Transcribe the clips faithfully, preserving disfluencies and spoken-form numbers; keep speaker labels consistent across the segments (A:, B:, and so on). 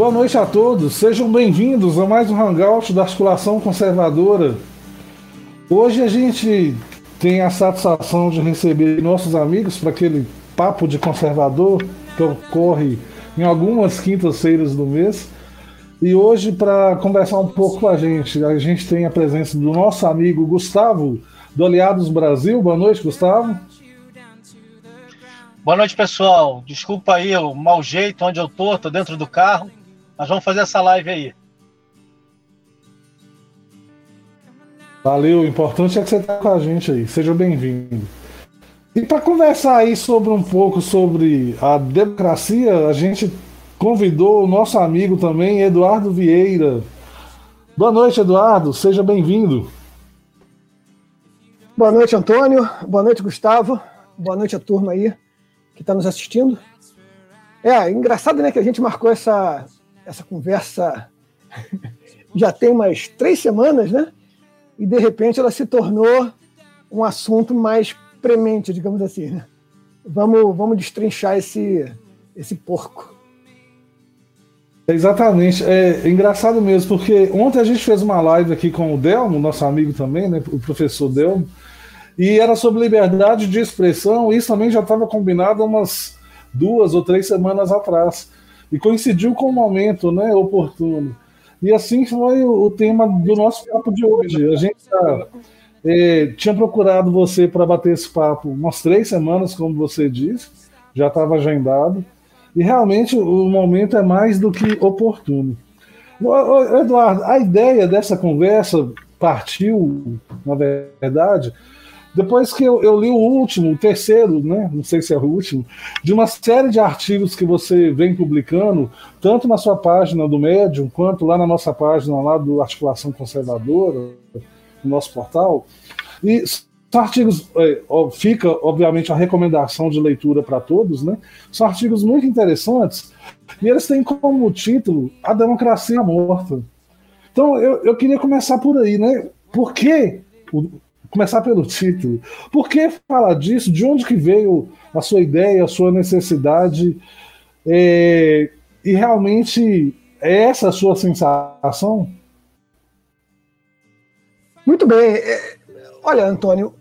A: Boa noite a todos, sejam bem-vindos a mais um Hangout da Articulação Conservadora. Hoje a gente tem a satisfação de receber nossos amigos para aquele papo de conservador que ocorre em algumas quintas-feiras do mês. E hoje, para conversar um pouco com a gente, a gente tem a presença do nosso amigo Gustavo, do Aliados Brasil. Boa noite, Gustavo.
B: Boa noite, pessoal. Desculpa aí o mau jeito, onde eu tô, tô dentro do carro. Nós vamos fazer essa live aí.
A: Valeu, o importante é que você está com a gente aí. Seja bem-vindo. E para conversar aí sobre um pouco sobre a democracia, a gente convidou o nosso amigo também, Eduardo Vieira. Boa noite, Eduardo. Seja bem-vindo.
C: Boa noite, Antônio. Boa noite, Gustavo. Boa noite a turma aí que está nos assistindo. É, engraçado, né, que a gente marcou essa, essa conversa já tem umas três semanas, né? E, de repente, ela se tornou um assunto mais premente, digamos assim, né? Vamos, vamos destrinchar esse, esse porco.
A: Exatamente. É engraçado mesmo, porque ontem a gente fez uma live aqui com o Delmo, nosso amigo também, né, o professor Delmo, e era sobre liberdade de expressão, e isso também já estava combinado umas duas ou três semanas atrás. E coincidiu com o momento, né, oportuno. E assim foi o tema do nosso papo de hoje. A gente tá, é, tinha procurado você para bater esse papo umas três semanas, como você disse, já estava agendado. E realmente o momento é mais do que oportuno. Eduardo, a ideia dessa conversa partiu, na verdade, depois que eu, eu li o último, o terceiro, né, não sei se é o último, de uma série de artigos que você vem publicando, tanto na sua página do Medium, quanto lá na nossa página lá do Articulação Conservadora, no nosso portal. E são artigos, é, fica, obviamente, a recomendação de leitura para todos, né? São artigos muito interessantes, e eles têm como título A Democracia Morta. Então, eu, eu queria começar por aí, né? Por que... Começar pelo título. Por que falar disso? De onde que veio a sua ideia, a sua necessidade? É, e realmente é essa a sua sensação?
C: Muito bem. Olha, Antônio,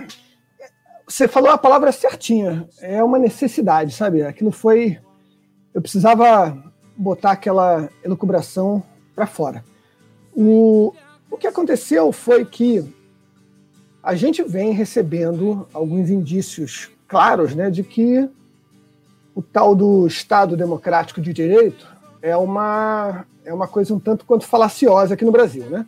C: você falou a palavra certinha. É uma necessidade, sabe? Aquilo foi... Eu precisava botar aquela elucubração para fora. O, o que aconteceu foi que a gente vem recebendo alguns indícios claros, né, de que o tal do Estado Democrático de Direito é uma, é uma coisa um tanto quanto falaciosa aqui no Brasil, né?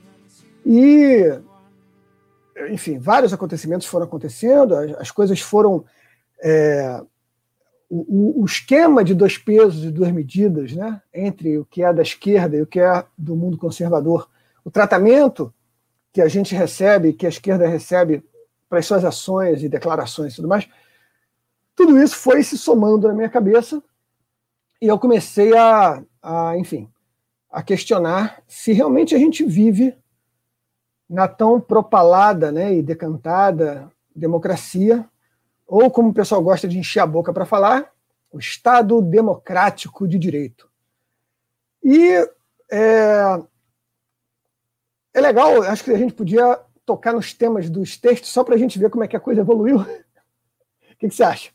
C: E, enfim, vários acontecimentos foram acontecendo, as, as coisas foram... É, o, o esquema de dois pesos e duas medidas, né, entre o que é da esquerda e o que é do mundo conservador, o tratamento que a gente recebe, que a esquerda recebe para as suas ações e declarações e tudo mais, tudo isso foi se somando na minha cabeça e eu comecei a, a, enfim, a questionar se realmente a gente vive na tão propalada, né, e decantada democracia, ou como o pessoal gosta de encher a boca para falar, o Estado Democrático de Direito. E... É, É legal, acho que a gente podia tocar nos temas dos textos só para a gente ver como é que a coisa evoluiu. O que, que você acha?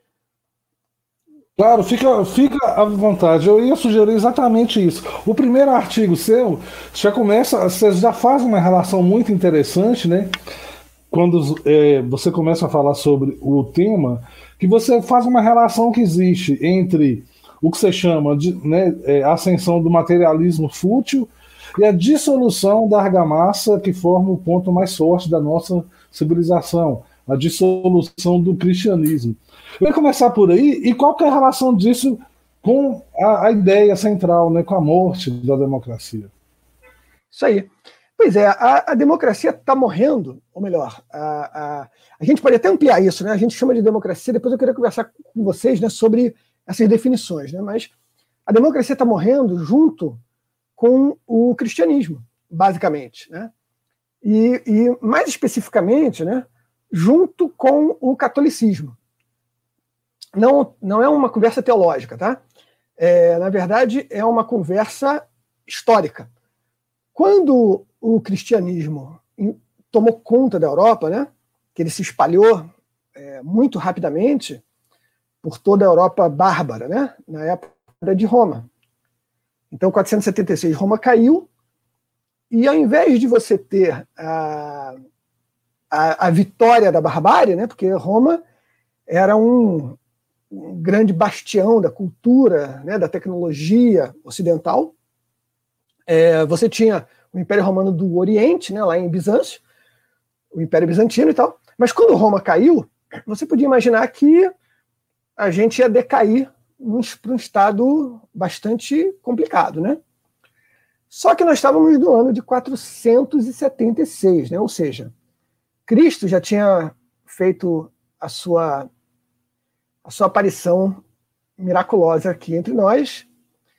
A: Claro, fica, fica à vontade. Eu ia sugerir exatamente isso. O primeiro artigo seu já começa, você já faz uma relação muito interessante, né? Quando é, você começa a falar sobre o tema, que você faz uma relação que existe entre o que você chama de, né, é, ascensão do materialismo fútil e a dissolução da argamassa que forma o ponto mais forte da nossa civilização, a dissolução do cristianismo. Eu vou começar por aí, e qual que é a relação disso com a, a ideia central, né, com a morte da democracia?
C: Isso aí. Pois é, a, a democracia está morrendo, ou melhor, a, a, a gente pode até ampliar isso, né? A gente chama de democracia, depois eu queria conversar com vocês, né, sobre essas definições, né? Mas a democracia está morrendo junto com o cristianismo, basicamente, né? E, e mais especificamente, né, junto com o catolicismo. Não, não é uma conversa teológica, tá? é, na verdade, é uma conversa histórica. Quando o cristianismo tomou conta da Europa, né, que ele se espalhou é, muito rapidamente por toda a Europa bárbara, né, na época de Roma. Então, quatrocentos e setenta e seis, Roma caiu, e ao invés de você ter a, a, a vitória da barbárie, né, porque Roma era um, um grande bastião da cultura, né, da tecnologia ocidental, é, você tinha o Império Romano do Oriente, né, lá em Bizâncio, o Império Bizantino e tal, mas quando Roma caiu, você podia imaginar que a gente ia decair para um estado bastante complicado, né? Só que nós estávamos no ano de quatrocentos e setenta e seis, né? Ou seja, Cristo já tinha feito a sua, a sua aparição miraculosa aqui entre nós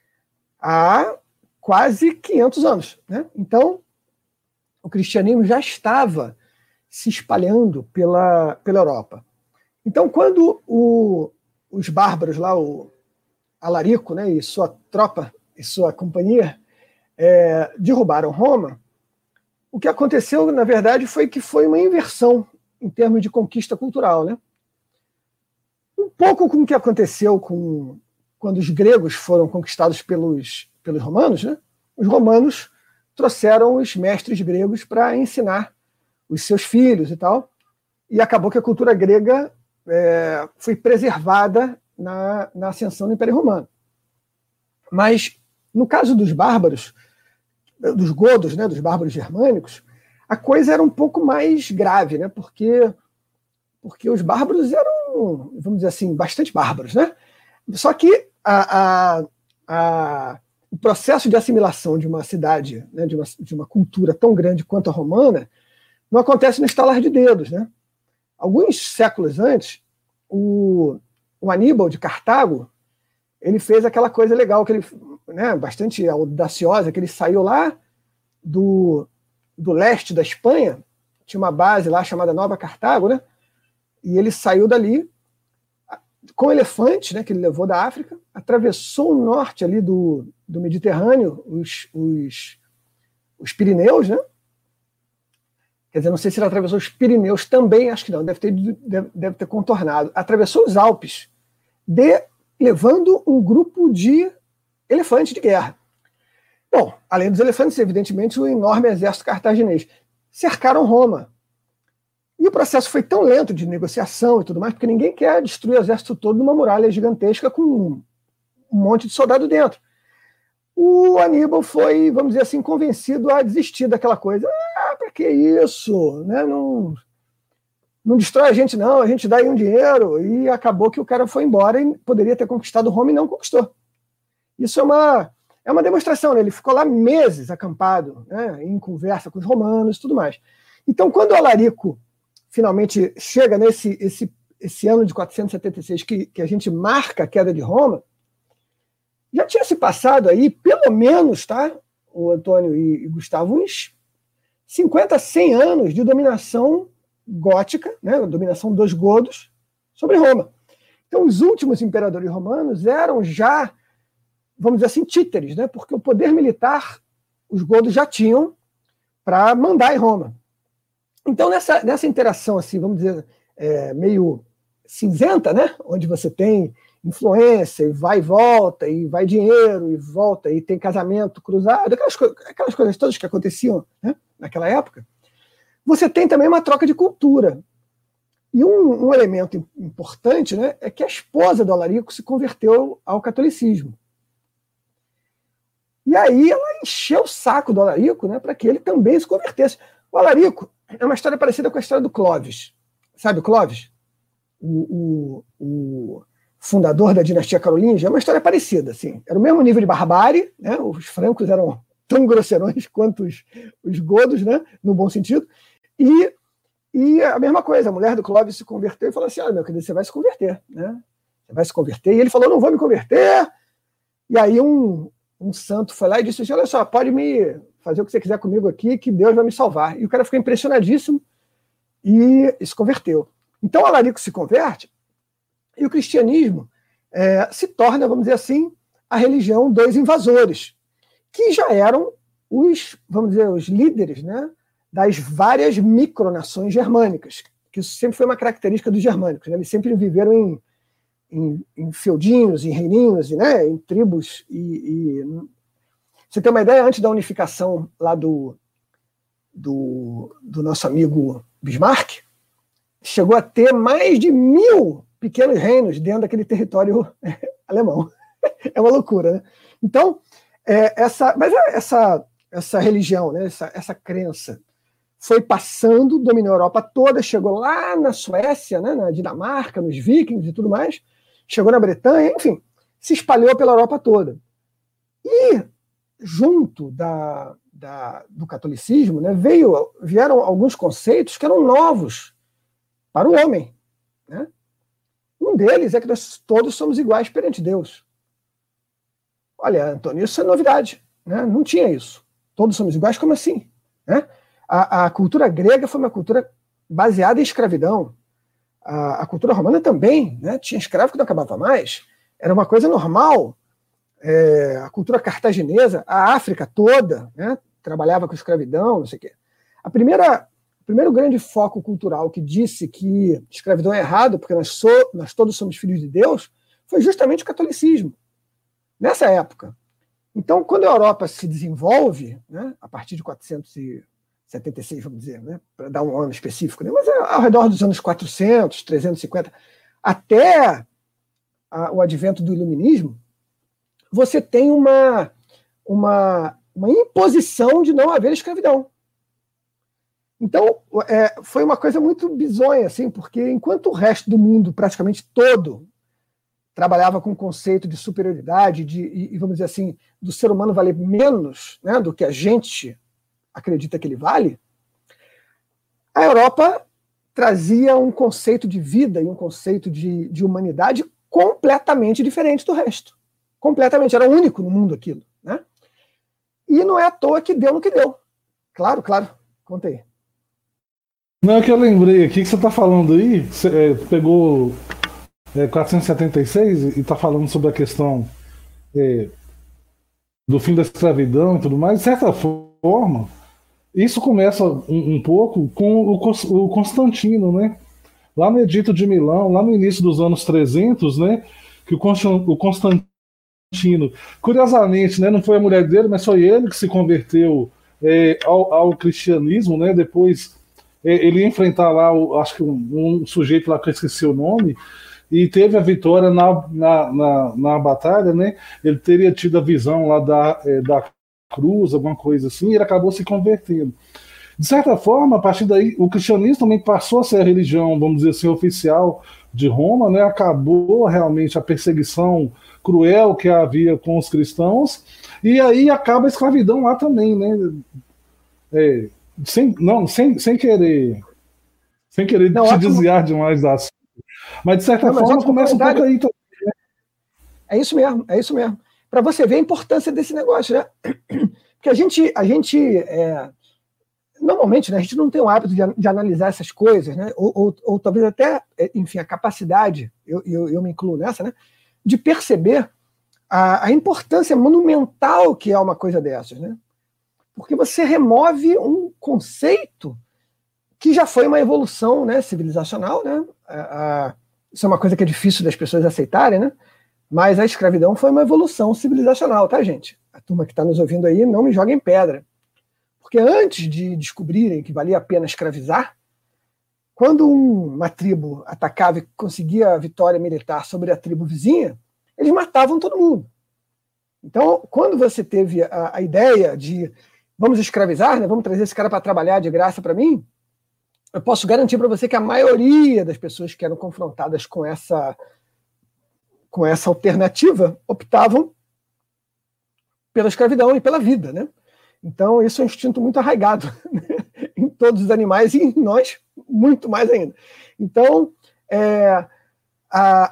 C: há quase quinhentos anos, né? Então, o cristianismo já estava se espalhando pela, pela Europa. Então, quando o, os bárbaros lá, o Alarico, né, e sua tropa e sua companhia é, derrubaram Roma, o que aconteceu, na verdade, foi que foi uma inversão em termos de conquista cultural, né? Um pouco com o que aconteceu com, quando os gregos foram conquistados pelos, pelos romanos, né? Os romanos trouxeram os mestres gregos para ensinar os seus filhos e tal, e acabou que a cultura grega é, foi preservada na, na ascensão do Império Romano. Mas, no caso dos bárbaros, dos godos, né, dos bárbaros germânicos, a coisa era um pouco mais grave, né, porque, porque os bárbaros eram, vamos dizer assim, bastante bárbaros, né? Só que a, a, a, o processo de assimilação de uma cidade, né, de, uma, de uma cultura tão grande quanto a romana, não acontece no estalar de dedos, né? Alguns séculos antes, o, o Aníbal de Cartago, ele fez aquela coisa legal, que ele, né, bastante audaciosa, que ele saiu lá do, do leste da Espanha, tinha uma base lá chamada Nova Cartago, né? E ele saiu dali com elefantes, né, que ele levou da África, atravessou o norte ali do, do Mediterrâneo, os, os, os Pirineus, né? Quer dizer, não sei se ele atravessou os Pirineus também, acho que não, deve ter, deve, deve ter contornado. Atravessou os Alpes, de, levando um grupo de elefantes de guerra. Bom, além dos elefantes, evidentemente, o enorme exército cartaginês. Cercaram Roma. E o processo foi tão lento de negociação e tudo mais, porque ninguém quer destruir o exército todo numa muralha gigantesca com um, um monte de soldado dentro. O Aníbal foi, vamos dizer assim, convencido a desistir daquela coisa. Ah, para que isso? Né? Não, não destrói a gente, não, a gente dá aí um dinheiro. E acabou que o cara foi embora e poderia ter conquistado Roma e não conquistou. Isso é uma, é uma demonstração, né? Ele ficou lá meses acampado, né? Em conversa com os romanos e tudo mais. Então, quando o Alarico finalmente chega nesse esse, esse ano de quatrocentos e setenta e seis, que, que a gente marca a queda de Roma, já tinha se passado aí, pelo menos, tá, o Antônio e, e Gustavo, uns cinquenta, cem anos de dominação gótica, né, dominação dos godos, sobre Roma. Então, os últimos imperadores romanos eram já, vamos dizer assim, títeres, né, porque o poder militar os godos já tinham para mandar em Roma. Então, nessa, nessa interação, assim, vamos dizer, é, meio cinzenta, né, onde você tem influência, e vai e volta, e vai dinheiro, e volta, e tem casamento cruzado, aquelas, co aquelas coisas todas que aconteciam, né, naquela época, você tem também uma troca de cultura. E um, um elemento importante, né, é que a esposa do Alarico se converteu ao catolicismo. E aí ela encheu o saco do Alarico, né, para que ele também se convertesse. O Alarico é uma história parecida com a história do Clovis. Sabe o Clovis? O, o, o fundador da dinastia carolíngia, é uma história parecida. Assim. Era o mesmo nível de barbárie, né? Os francos eram tão grosseirões quanto os, os godos, né? No bom sentido. E, e a mesma coisa, a mulher do Clovis se converteu e falou assim, olha, meu querido, você vai se converter. Né? Você vai se converter. E ele falou, não vou me converter. E aí um, um santo foi lá e disse assim, olha só, pode me fazer o que você quiser comigo aqui, que Deus vai me salvar. E o cara ficou impressionadíssimo e, e se converteu. Então, Alarico se converte e o cristianismo é, se torna, vamos dizer assim, a religião dos invasores, que já eram os, vamos dizer, os líderes, né, das várias micronações germânicas, que isso sempre foi uma característica dos germânicos, né? Eles sempre viveram em, em, em feudinhos, em reininhos, né, em tribos. E, e... Você tem uma ideia, antes da unificação lá do, do, do nosso amigo Bismarck, chegou a ter mais de mil pequenos reinos dentro daquele território alemão. É uma loucura, né? Então, é, essa, mas essa, essa religião, né, essa, essa crença, foi passando, dominou a Europa toda, chegou lá na Suécia, né, na Dinamarca, nos vikings e tudo mais, chegou na Bretanha, enfim, se espalhou pela Europa toda. E, junto da, da, do catolicismo, né, veio, vieram alguns conceitos que eram novos para o homem. Né? Um deles é que nós todos somos iguais perante Deus. Olha, Antônio, isso é novidade. Né? Não tinha isso. Todos somos iguais, como assim? Né? A, a cultura grega foi uma cultura baseada em escravidão. A, a cultura romana também, né? Tinha escravo que não acabava mais. Era uma coisa normal. É, a cultura cartaginesa, a África toda, né? Trabalhava com escravidão, não sei o quê. A primeira, o primeiro grande foco cultural que disse que escravidão é errado, porque nós, so, nós todos somos filhos de Deus, foi justamente o catolicismo. Nessa época. Então, quando a Europa se desenvolve, né, a partir de quatrocentos e setenta e seis, vamos dizer, né, para dar um ano específico, né, mas é ao redor dos anos quatrocentos, trezentos e cinquenta, até a, o advento do iluminismo, você tem uma, uma, uma imposição de não haver escravidão. Então, é, foi uma coisa muito bizonha, assim, porque enquanto o resto do mundo, praticamente todo, trabalhava com o conceito de superioridade, de, e, e vamos dizer assim, do ser humano valer menos, né, do que a gente acredita que ele vale, a Europa trazia um conceito de vida e um conceito de, de humanidade completamente diferente do resto. Completamente, era único no mundo aquilo. Né? E não é à toa que deu no que deu. Claro, claro, conta aí.
A: Não, é que eu lembrei aqui que você está falando aí, você é, pegou é, quatrocentos e setenta e seis e está falando sobre a questão é, do fim da escravidão e tudo mais. De certa forma, isso começa um, um pouco com o, o Constantino, né? Lá no Edito de Milão, lá no início dos anos trezentos, né? Que o, o Constantino, curiosamente, né, não foi a mulher dele, mas foi ele que se converteu é, ao, ao cristianismo, né? Depois é, ele ia enfrentar lá, o, acho que um, um sujeito lá que eu esqueci o nome, e teve a vitória na, na, na, na batalha, né? Ele teria tido a visão lá da, é, da cruz, alguma coisa assim, e ele acabou se convertendo. De certa forma, a partir daí, o cristianismo também passou a ser a religião, vamos dizer assim, oficial de Roma, né? Acabou realmente a perseguição cruel que havia com os cristãos, e aí acaba a escravidão lá também, né? É, sem, não, sem, sem querer sem querer não, te ótimo. desviar demais da assunto, mas de certa não, forma começa um pouco aí também, né?
C: É isso mesmo, é isso mesmo. Para você ver a importância desse negócio, né? Porque a gente, a gente é, normalmente, né, a gente não tem o hábito de, de analisar essas coisas, né? Ou, ou, ou talvez até, enfim, a capacidade, eu, eu, eu me incluo nessa, né? De perceber a, a importância monumental que é uma coisa dessas, né? Porque você remove um conceito que já foi uma evolução, né, civilizacional, né? A, a, isso é uma coisa que é difícil das pessoas aceitarem, né? Mas a escravidão foi uma evolução civilizacional, tá, gente? A turma que está nos ouvindo aí, não me joguem pedra. Porque antes de descobrirem que valia a pena escravizar, quando um, uma tribo atacava e conseguia a vitória militar sobre a tribo vizinha, eles matavam todo mundo. Então, quando você teve a, a ideia de vamos escravizar, né, vamos trazer esse cara para trabalhar de graça para mim, eu posso garantir para você que a maioria das pessoas que eram confrontadas com essa com essa alternativa, optavam pela escravidão e pela vida, né? Então, isso é um instinto muito arraigado, né? Em todos os animais e em nós, muito mais ainda. Então, é, a,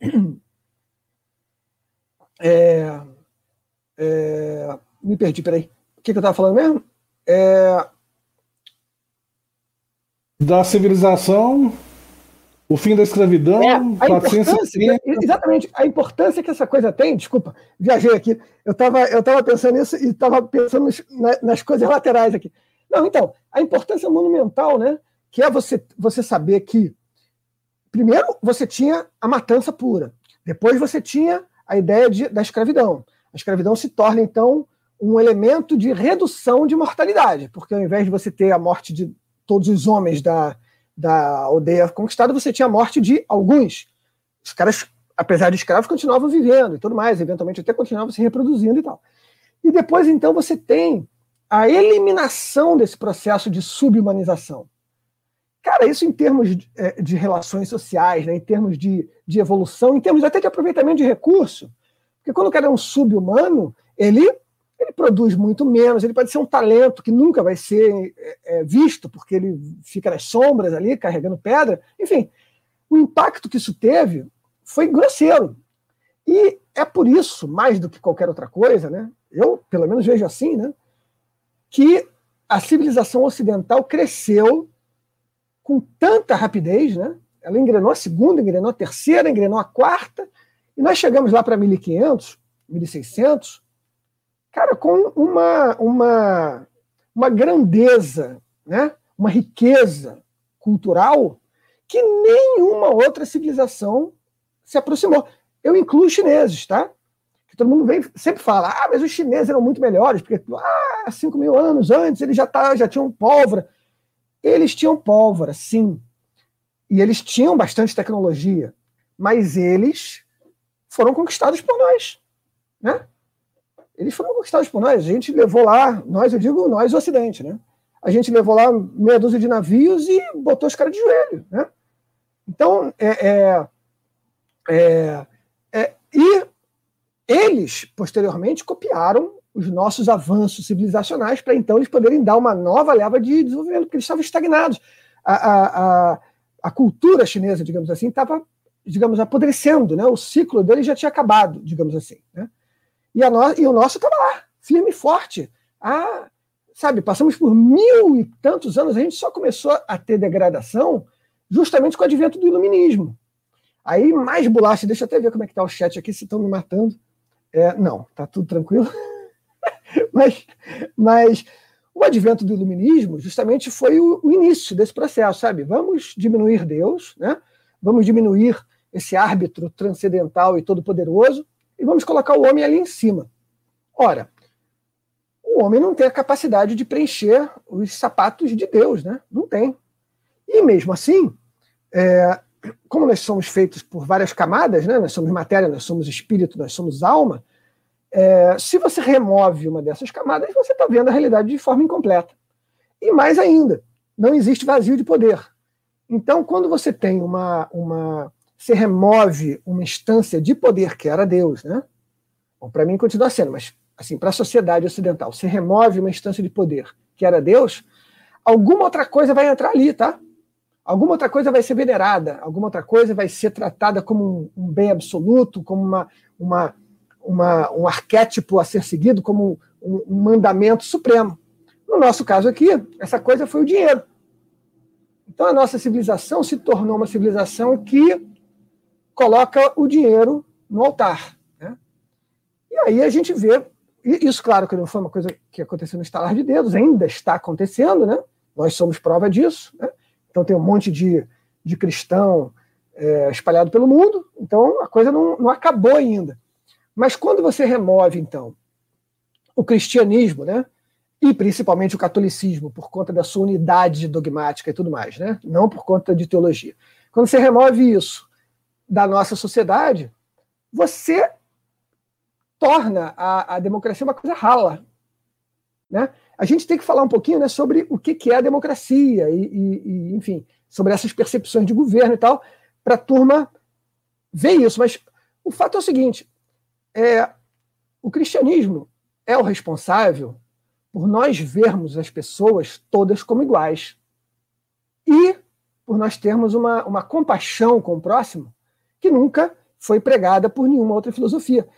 C: é, é, me perdi, peraí. O que, que eu estava falando mesmo? É,
A: da civilização O fim da escravidão,
C: é, a
A: quatrocentos e cinquenta.
C: Exatamente, a importância que essa coisa tem, desculpa, viajei aqui, eu estava eu tava pensando nisso e estava pensando nas, nas coisas laterais aqui. Não, então, a importância monumental, né, que é você, você saber que, primeiro, você tinha a matança pura, depois você tinha a ideia de, da escravidão. A escravidão se torna, então, um elemento de redução de mortalidade, porque ao invés de você ter a morte de todos os homens da da aldeia conquistada, você tinha a morte de alguns. Os caras, apesar de escravos, continuavam vivendo e tudo mais, eventualmente até continuavam se reproduzindo e tal. E depois, então, você tem a eliminação desse processo de subhumanização. Cara, isso em termos de, de relações sociais, né, em termos de, de evolução, em termos até de aproveitamento de recurso, porque quando o cara é um sub-humano, ele... ele produz muito menos, ele pode ser um talento que nunca vai ser é, visto, porque ele fica nas sombras ali, carregando pedra. Enfim, o impacto que isso teve foi grosseiro. E é por isso, mais do que qualquer outra coisa, né, eu pelo menos vejo assim, né, que a civilização ocidental cresceu com tanta rapidez, né, ela engrenou a segunda, engrenou a terceira, engrenou a quarta, e nós chegamos lá para mil e quinhentos, mil e seiscentos, cara, com uma, uma, uma grandeza, né? Uma riqueza cultural que nenhuma outra civilização se aproximou. Eu incluo os chineses, tá? Que todo mundo vem, sempre fala, ah, mas os chineses eram muito melhores, porque ah, cinco mil anos antes eles já, tá, já tinham pólvora. Eles tinham pólvora, sim. E eles tinham bastante tecnologia, mas eles foram conquistados por nós, né? Eles foram conquistados por nós. A gente levou lá, nós, eu digo nós, o Ocidente, né? A gente levou lá meia dúzia de navios e botou os caras de joelho, né? Então, é, é, é, é, e eles, posteriormente, copiaram os nossos avanços civilizacionais para, então, eles poderem dar uma nova leva de desenvolvimento, porque eles estavam estagnados. A, a, a, a cultura chinesa, digamos assim, estava, digamos, apodrecendo, né? O ciclo dele já tinha acabado, digamos assim, né? E, a no... e o nosso estava lá, firme e forte. Ah, sabe, passamos por mil e tantos anos, a gente só começou a ter degradação justamente com o advento do iluminismo. Aí, mais bolacha, deixa eu até ver como é que está o chat aqui, se estão me matando. É, não, está tudo tranquilo. mas, mas o advento do iluminismo justamente foi o, o início desse processo, sabe? Vamos diminuir Deus, né? Vamos diminuir esse árbitro transcendental e todo-poderoso, e vamos colocar o homem ali em cima. Ora, o homem não tem a capacidade de preencher os sapatos de Deus, né? Não tem. E mesmo assim, é, como nós somos feitos por várias camadas, né? Nós somos matéria, nós somos espírito, nós somos alma, é, se você remove uma dessas camadas, você está vendo a realidade de forma incompleta. E mais ainda, não existe vazio de poder. Então, quando você tem uma... uma você remove uma instância de poder que era Deus, né? Bom, para mim continua sendo, mas assim, para a sociedade ocidental, você remove uma instância de poder que era Deus, alguma outra coisa vai entrar ali, tá? Alguma outra coisa vai ser venerada, alguma outra coisa vai ser tratada como um, um bem absoluto, como uma, uma, uma, um arquétipo a ser seguido, como um, um mandamento supremo. No nosso caso aqui, essa coisa foi o dinheiro. Então a nossa civilização se tornou uma civilização que coloca o dinheiro no altar, né? E aí a gente vê, isso claro que não foi uma coisa que aconteceu no estalar de dedos, ainda está acontecendo, né? Nós somos prova disso, né? Então tem um monte de, de cristão é, espalhado pelo mundo, então a coisa não, não acabou ainda. Mas quando você remove, então, o cristianismo, né? E principalmente o catolicismo, por conta da sua unidade dogmática e tudo mais, né? Não por conta de teologia. Quando você remove isso da nossa sociedade, você torna a, a democracia uma coisa rala, né? A gente tem que falar um pouquinho, né, sobre o que, que é a democracia e, e, e, enfim, sobre essas percepções de governo e tal, para a turma ver isso. Mas o fato é o seguinte, é, o cristianismo é o responsável por nós vermos as pessoas todas como iguais e por nós termos uma, uma compaixão com o próximo que nunca foi pregada por nenhuma outra filosofia.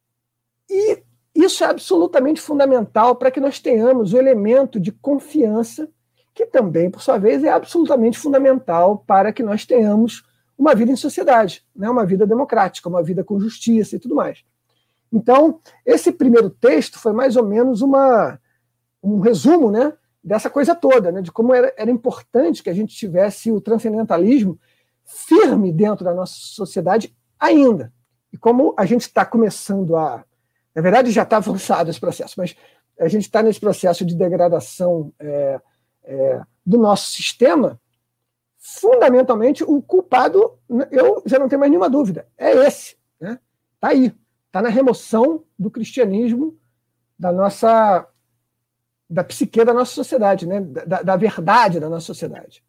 C: E isso é absolutamente fundamental para que nós tenhamos o elemento de confiança, que também, por sua vez, é absolutamente fundamental para que nós tenhamos uma vida em sociedade, né? Uma vida democrática, uma vida com justiça e tudo mais. Então, esse primeiro texto foi mais ou menos uma, um resumo, né, dessa coisa toda, né, de como era, era importante que a gente tivesse o transcendentalismo firme dentro da nossa sociedade ainda. E como a gente está começando a... Na verdade, já está avançado esse processo, mas a gente está nesse processo de degradação é, é, do nosso sistema, fundamentalmente, o culpado, eu já não tenho mais nenhuma dúvida, é esse. Né? Está aí. Está na remoção do cristianismo da nossa... da psique da nossa sociedade, né? da, da verdade da nossa sociedade.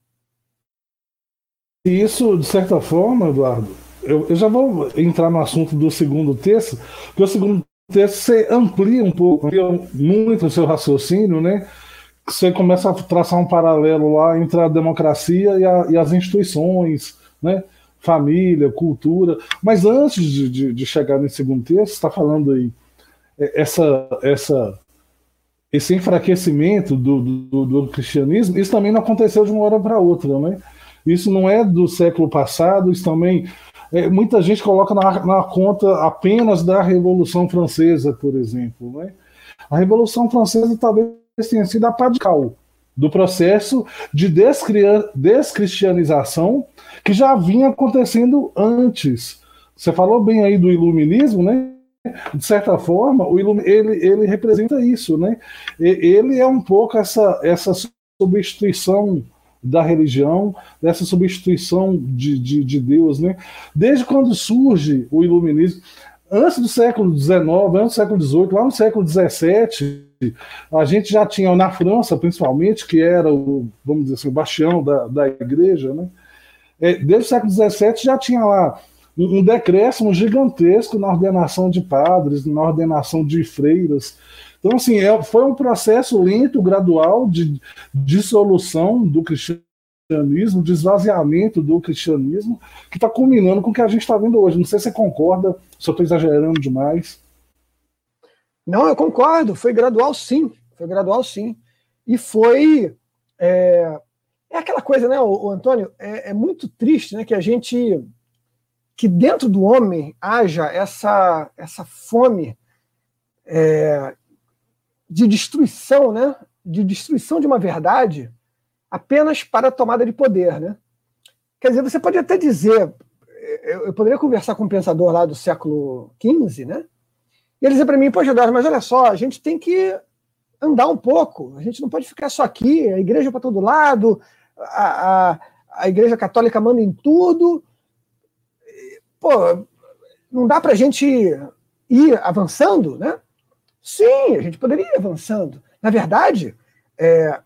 A: E isso, de certa forma, Eduardo, eu, eu já vou entrar no assunto do segundo texto, porque o segundo texto você amplia um pouco, amplia muito o seu raciocínio, né? Você começa a traçar um paralelo lá entre a democracia e, a, e as instituições, né? Família, cultura. Mas antes de, de, de chegar nesse segundo texto, você está falando aí, essa, essa, esse enfraquecimento do, do, do cristianismo, isso também não aconteceu de uma hora para outra, né? Isso não é do século passado, isso também... É, muita gente coloca na, na conta apenas da Revolução Francesa, por exemplo. Né? A Revolução Francesa talvez tenha sido a pá de cal do processo de descristianização que já vinha acontecendo antes. Você falou bem aí do iluminismo, né? De certa forma, o ilum, ele, ele representa isso. Né? Ele é um pouco essa, essa substituição da religião, dessa substituição de, de, de Deus, né? Desde quando surge o iluminismo, antes do século dezenove, antes do século dezoito, lá no século dezessete, a gente já tinha, na França principalmente, que era o, vamos dizer assim, o bastião da, da igreja, né? É, desde o século dezessete já tinha lá um, um decréscimo gigantesco na ordenação de padres, na ordenação de freiras. Então, assim, é, foi um processo lento, gradual, de dissolução do cristianismo, de esvaziamento do cristianismo, que está culminando com o que a gente está vendo hoje. Não sei se você concorda, se eu estou exagerando demais.
C: Não, eu concordo. Foi gradual, sim. Foi gradual, sim. E foi... É, é aquela coisa, né, o, o Antônio? É, é muito triste, né, que a gente... que dentro do homem haja essa, essa fome... É, de destruição, né? De destruição de uma verdade apenas para a tomada de poder, né? Quer dizer, você pode até dizer, eu, eu poderia conversar com um pensador lá do século quinze, né? E ele dizia para mim, poxa, Eduardo, mas olha só, a gente tem que andar um pouco, a gente não pode ficar só aqui, a igreja para todo lado, a, a, a igreja católica manda em tudo. Pô, não dá para a gente ir avançando, né? Sim, a gente poderia ir avançando. Na verdade, é,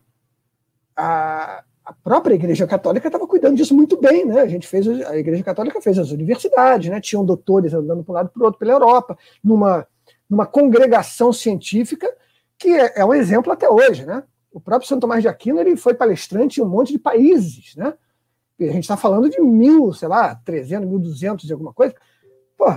C: a, a própria Igreja Católica estava cuidando disso muito bem, né? A gente fez, a Igreja Católica fez as universidades, né? Tinham doutores andando para um lado e para o outro pela Europa, numa, numa congregação científica que é, é um exemplo até hoje, né? O próprio Santo Tomás de Aquino ele foi palestrante em um monte de países, né? E a gente está falando de mil, sei lá, trezentos, mil e duzentos de alguma coisa. Pô,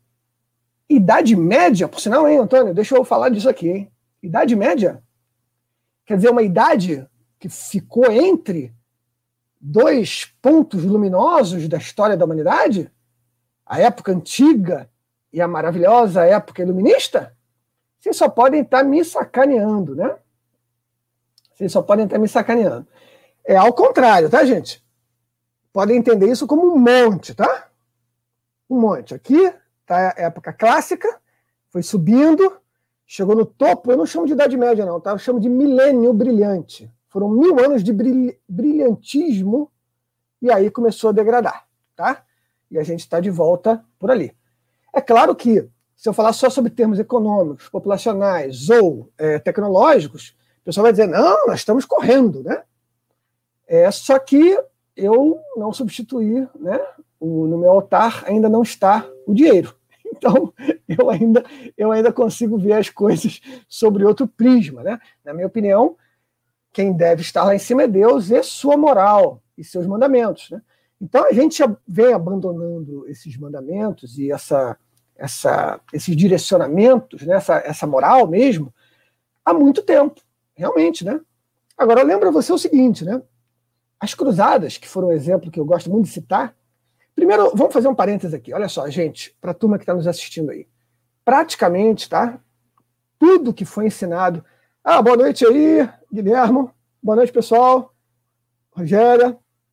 C: Idade média, por sinal, hein, Antônio? Deixa eu falar disso aqui, hein? Idade média quer dizer uma idade que ficou entre dois pontos luminosos da história da humanidade? A época antiga e a maravilhosa época iluminista? Vocês só podem estar me sacaneando, né? Vocês só podem estar me sacaneando. É ao contrário, tá, gente? Podem entender isso como um monte, tá? Um monte. Aqui tá a época clássica, foi subindo, chegou no topo, eu não chamo de Idade Média não, tá? Eu chamo de milênio brilhante. Foram mil anos de brilhantismo e aí começou a degradar, tá? E a gente está de volta por ali. É claro que, se eu falar só sobre termos econômicos, populacionais ou é, tecnológicos, o pessoal vai dizer, não, nós estamos correndo, né? É, só que eu não substituí, né? O, no meu altar ainda não está o dinheiro. Então, eu ainda, eu ainda consigo ver as coisas sobre outro prisma, né? Na minha opinião, quem deve estar lá em cima é Deus e sua moral e seus mandamentos, né? Então, a gente vem abandonando esses mandamentos e essa, essa, esses direcionamentos, né? essa, essa moral mesmo, há muito tempo, realmente, né? Agora, lembra você o seguinte, né? As cruzadas, que foram um exemplo que eu gosto muito de citar, Primeiro, vamos fazer um parênteses aqui. Olha só, gente, para a turma que está nos assistindo aí. Praticamente, tá? Tudo que foi ensinado. Ah, boa noite aí, Guilhermo. Boa noite, pessoal. Rogéria.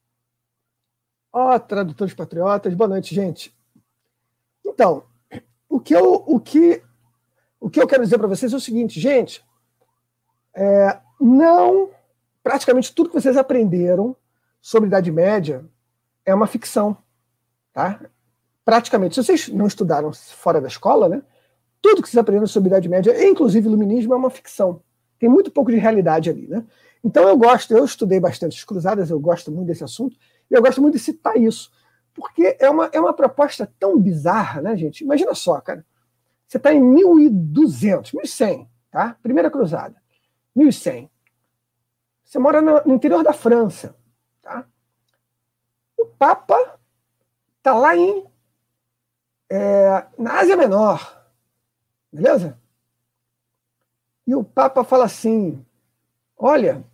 C: Ó, tradutores patriotas. Boa noite, gente. Então, o que eu, o que, o que eu quero dizer para vocês é o seguinte, gente. É, não... Praticamente tudo que vocês aprenderam sobre Idade Média é uma ficção. Tá? Praticamente, se vocês não estudaram fora da escola, né, tudo que vocês aprenderam sobre Idade Média, inclusive iluminismo, é uma ficção. Tem muito pouco de realidade ali. Né? Então eu gosto, eu estudei bastante as cruzadas, eu gosto muito desse assunto, e eu gosto muito de citar isso, porque é uma, é uma proposta tão bizarra, né, gente? Imagina só, cara, você está em mil e duzentos, mil e cem, tá? Primeira cruzada, mil e cem. Você mora no, no interior da França, tá? O Papa está lá em, é, na Ásia Menor, beleza? E o Papa fala assim, olha,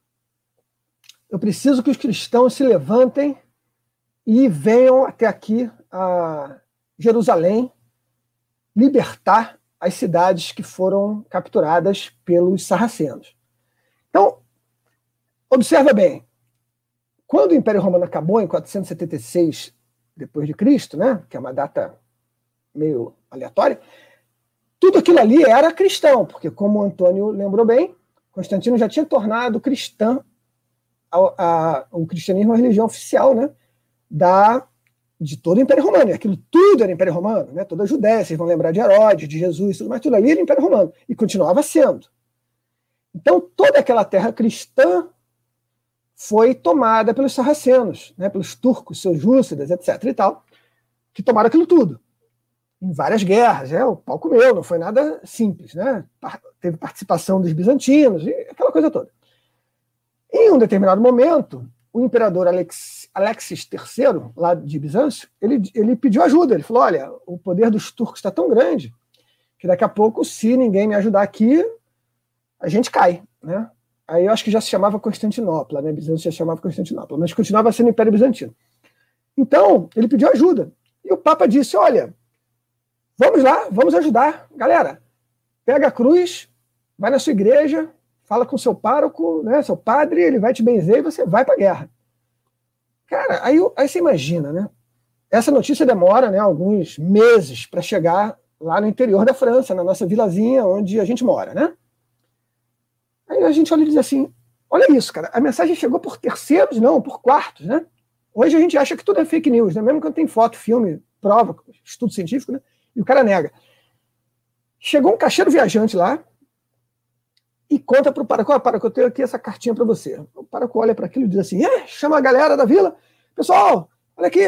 C: eu preciso que os cristãos se levantem e venham até aqui a Jerusalém libertar as cidades que foram capturadas pelos sarracenos. Então, observa bem, quando o Império Romano acabou, em quatrocentos e setenta e seis depois de Cristo, né, que é uma data meio aleatória, tudo aquilo ali era cristão, porque, como o Antônio lembrou bem, Constantino já tinha tornado cristã a, a, o cristianismo a religião oficial, né, da, de todo o Império Romano. E aquilo tudo era Império Romano, né, toda a Judéia, vocês vão lembrar de Herodes, de Jesus, tudo, mas tudo ali era Império Romano, e continuava sendo. Então, toda aquela terra cristã foi tomada pelos sarracenos, né, pelos turcos, seljúcidas, etc e tal, que tomaram aquilo tudo. Em várias guerras, é, o pau comeu, não foi nada simples, né? Teve participação dos bizantinos, e aquela coisa toda. Em um determinado momento, o imperador Alex, Alexis terceiro, lá de Bizâncio, ele, ele pediu ajuda, ele falou, olha, o poder dos turcos está tão grande, que daqui a pouco, se ninguém me ajudar aqui, a gente cai, né? Aí eu acho que já se chamava Constantinopla, né? Bizâncio já se chamava Constantinopla, mas continuava sendo Império Bizantino. Então, ele pediu ajuda. E o Papa disse, olha, vamos lá, vamos ajudar. Galera, pega a cruz, vai na sua igreja, fala com o seu pároco, né, seu padre, ele vai te benzer e você vai para a guerra. Cara, aí, aí você imagina, né? Essa notícia demora, né, alguns meses para chegar lá no interior da França, na nossa vilazinha onde a gente mora, né? Aí a gente olha e diz assim, olha isso, cara, a mensagem chegou por terceiros, não, por quartos, né? Hoje a gente acha que tudo é fake news, né? Mesmo quando tem foto, filme, prova, estudo científico, né? E o cara nega. Chegou um caixeiro viajante lá e conta para o pároco, oh, pároco, eu tenho aqui essa cartinha para você. O pároco olha para aquilo e diz assim, eh, chama a galera da vila, pessoal, olha aqui,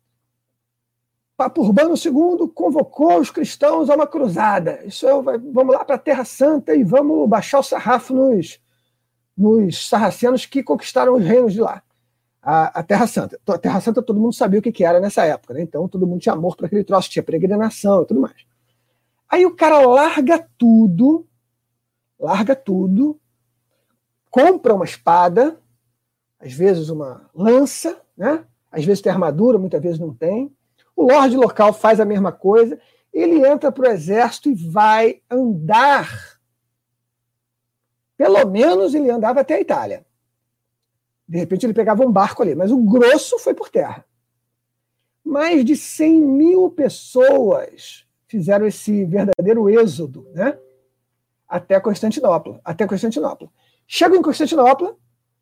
C: Papa Urbano segundo convocou os cristãos a uma cruzada. Isso é, vamos lá para a Terra Santa e vamos baixar o sarrafo nos, nos sarracenos que conquistaram os reinos de lá. A, a Terra Santa. A Terra Santa todo mundo sabia o que, que era nessa época, né? Então todo mundo tinha amor para aquele troço, tinha peregrinação e tudo mais. Aí o cara larga tudo, larga tudo, compra uma espada, às vezes uma lança, né? Às vezes tem armadura, muitas vezes não tem. O lorde local faz a mesma coisa, ele entra para o exército e vai andar. Pelo menos ele andava até a Itália. De repente ele pegava um barco ali, mas o grosso foi por terra. Mais de cem mil pessoas fizeram esse verdadeiro êxodo, né? Até Constantinopla. Até Constantinopla. Chegam em Constantinopla,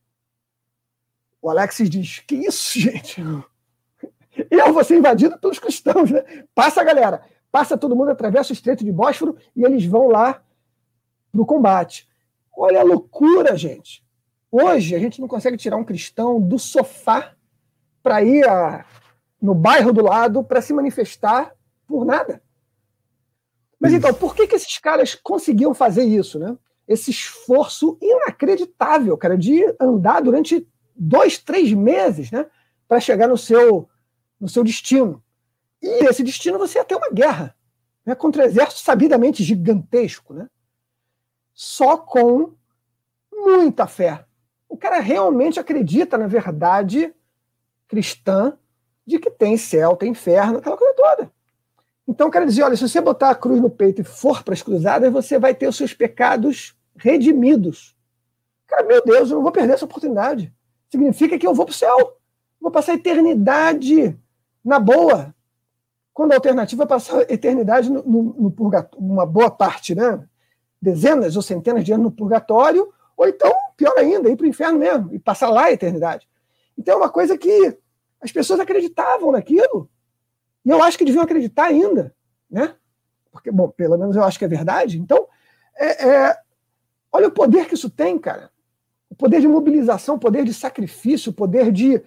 C: o Alexis diz, que isso, gente? Eu vou ser invadido pelos cristãos, né? Passa a galera, passa todo mundo, atravessa o Estreito de Bósforo e eles vão lá para o combate. Olha a loucura, gente. Hoje a gente não consegue tirar um cristão do sofá para ir a, no bairro do lado para se manifestar por nada. Mas então, por que, que esses caras conseguiam fazer isso, né? Esse esforço inacreditável, cara, de andar durante dois, três meses, né? Para chegar no seu, no seu destino. E esse destino você ia ter uma guerra, né? Contra um exército sabidamente gigantesco, né? Só com muita fé. O cara realmente acredita na verdade cristã de que tem céu, tem inferno, aquela coisa toda. Então, quero dizer, olha, se você botar a cruz no peito e for para as cruzadas, você vai ter os seus pecados redimidos. Cara, meu Deus, eu não vou perder essa oportunidade. Significa que eu vou para o céu. Vou passar a eternidade na boa. Quando a alternativa é passar a eternidade no, no, no purgatório, uma boa parte, né? Dezenas ou centenas de anos no purgatório, ou então, pior ainda, ir para o inferno mesmo, e passar lá a eternidade. Então é uma coisa que as pessoas acreditavam naquilo, e eu acho que deviam acreditar ainda, né? Porque, bom, pelo menos eu acho que é verdade. Então, é, é, olha o poder que isso tem, cara. O poder de mobilização, o poder de sacrifício, o poder de,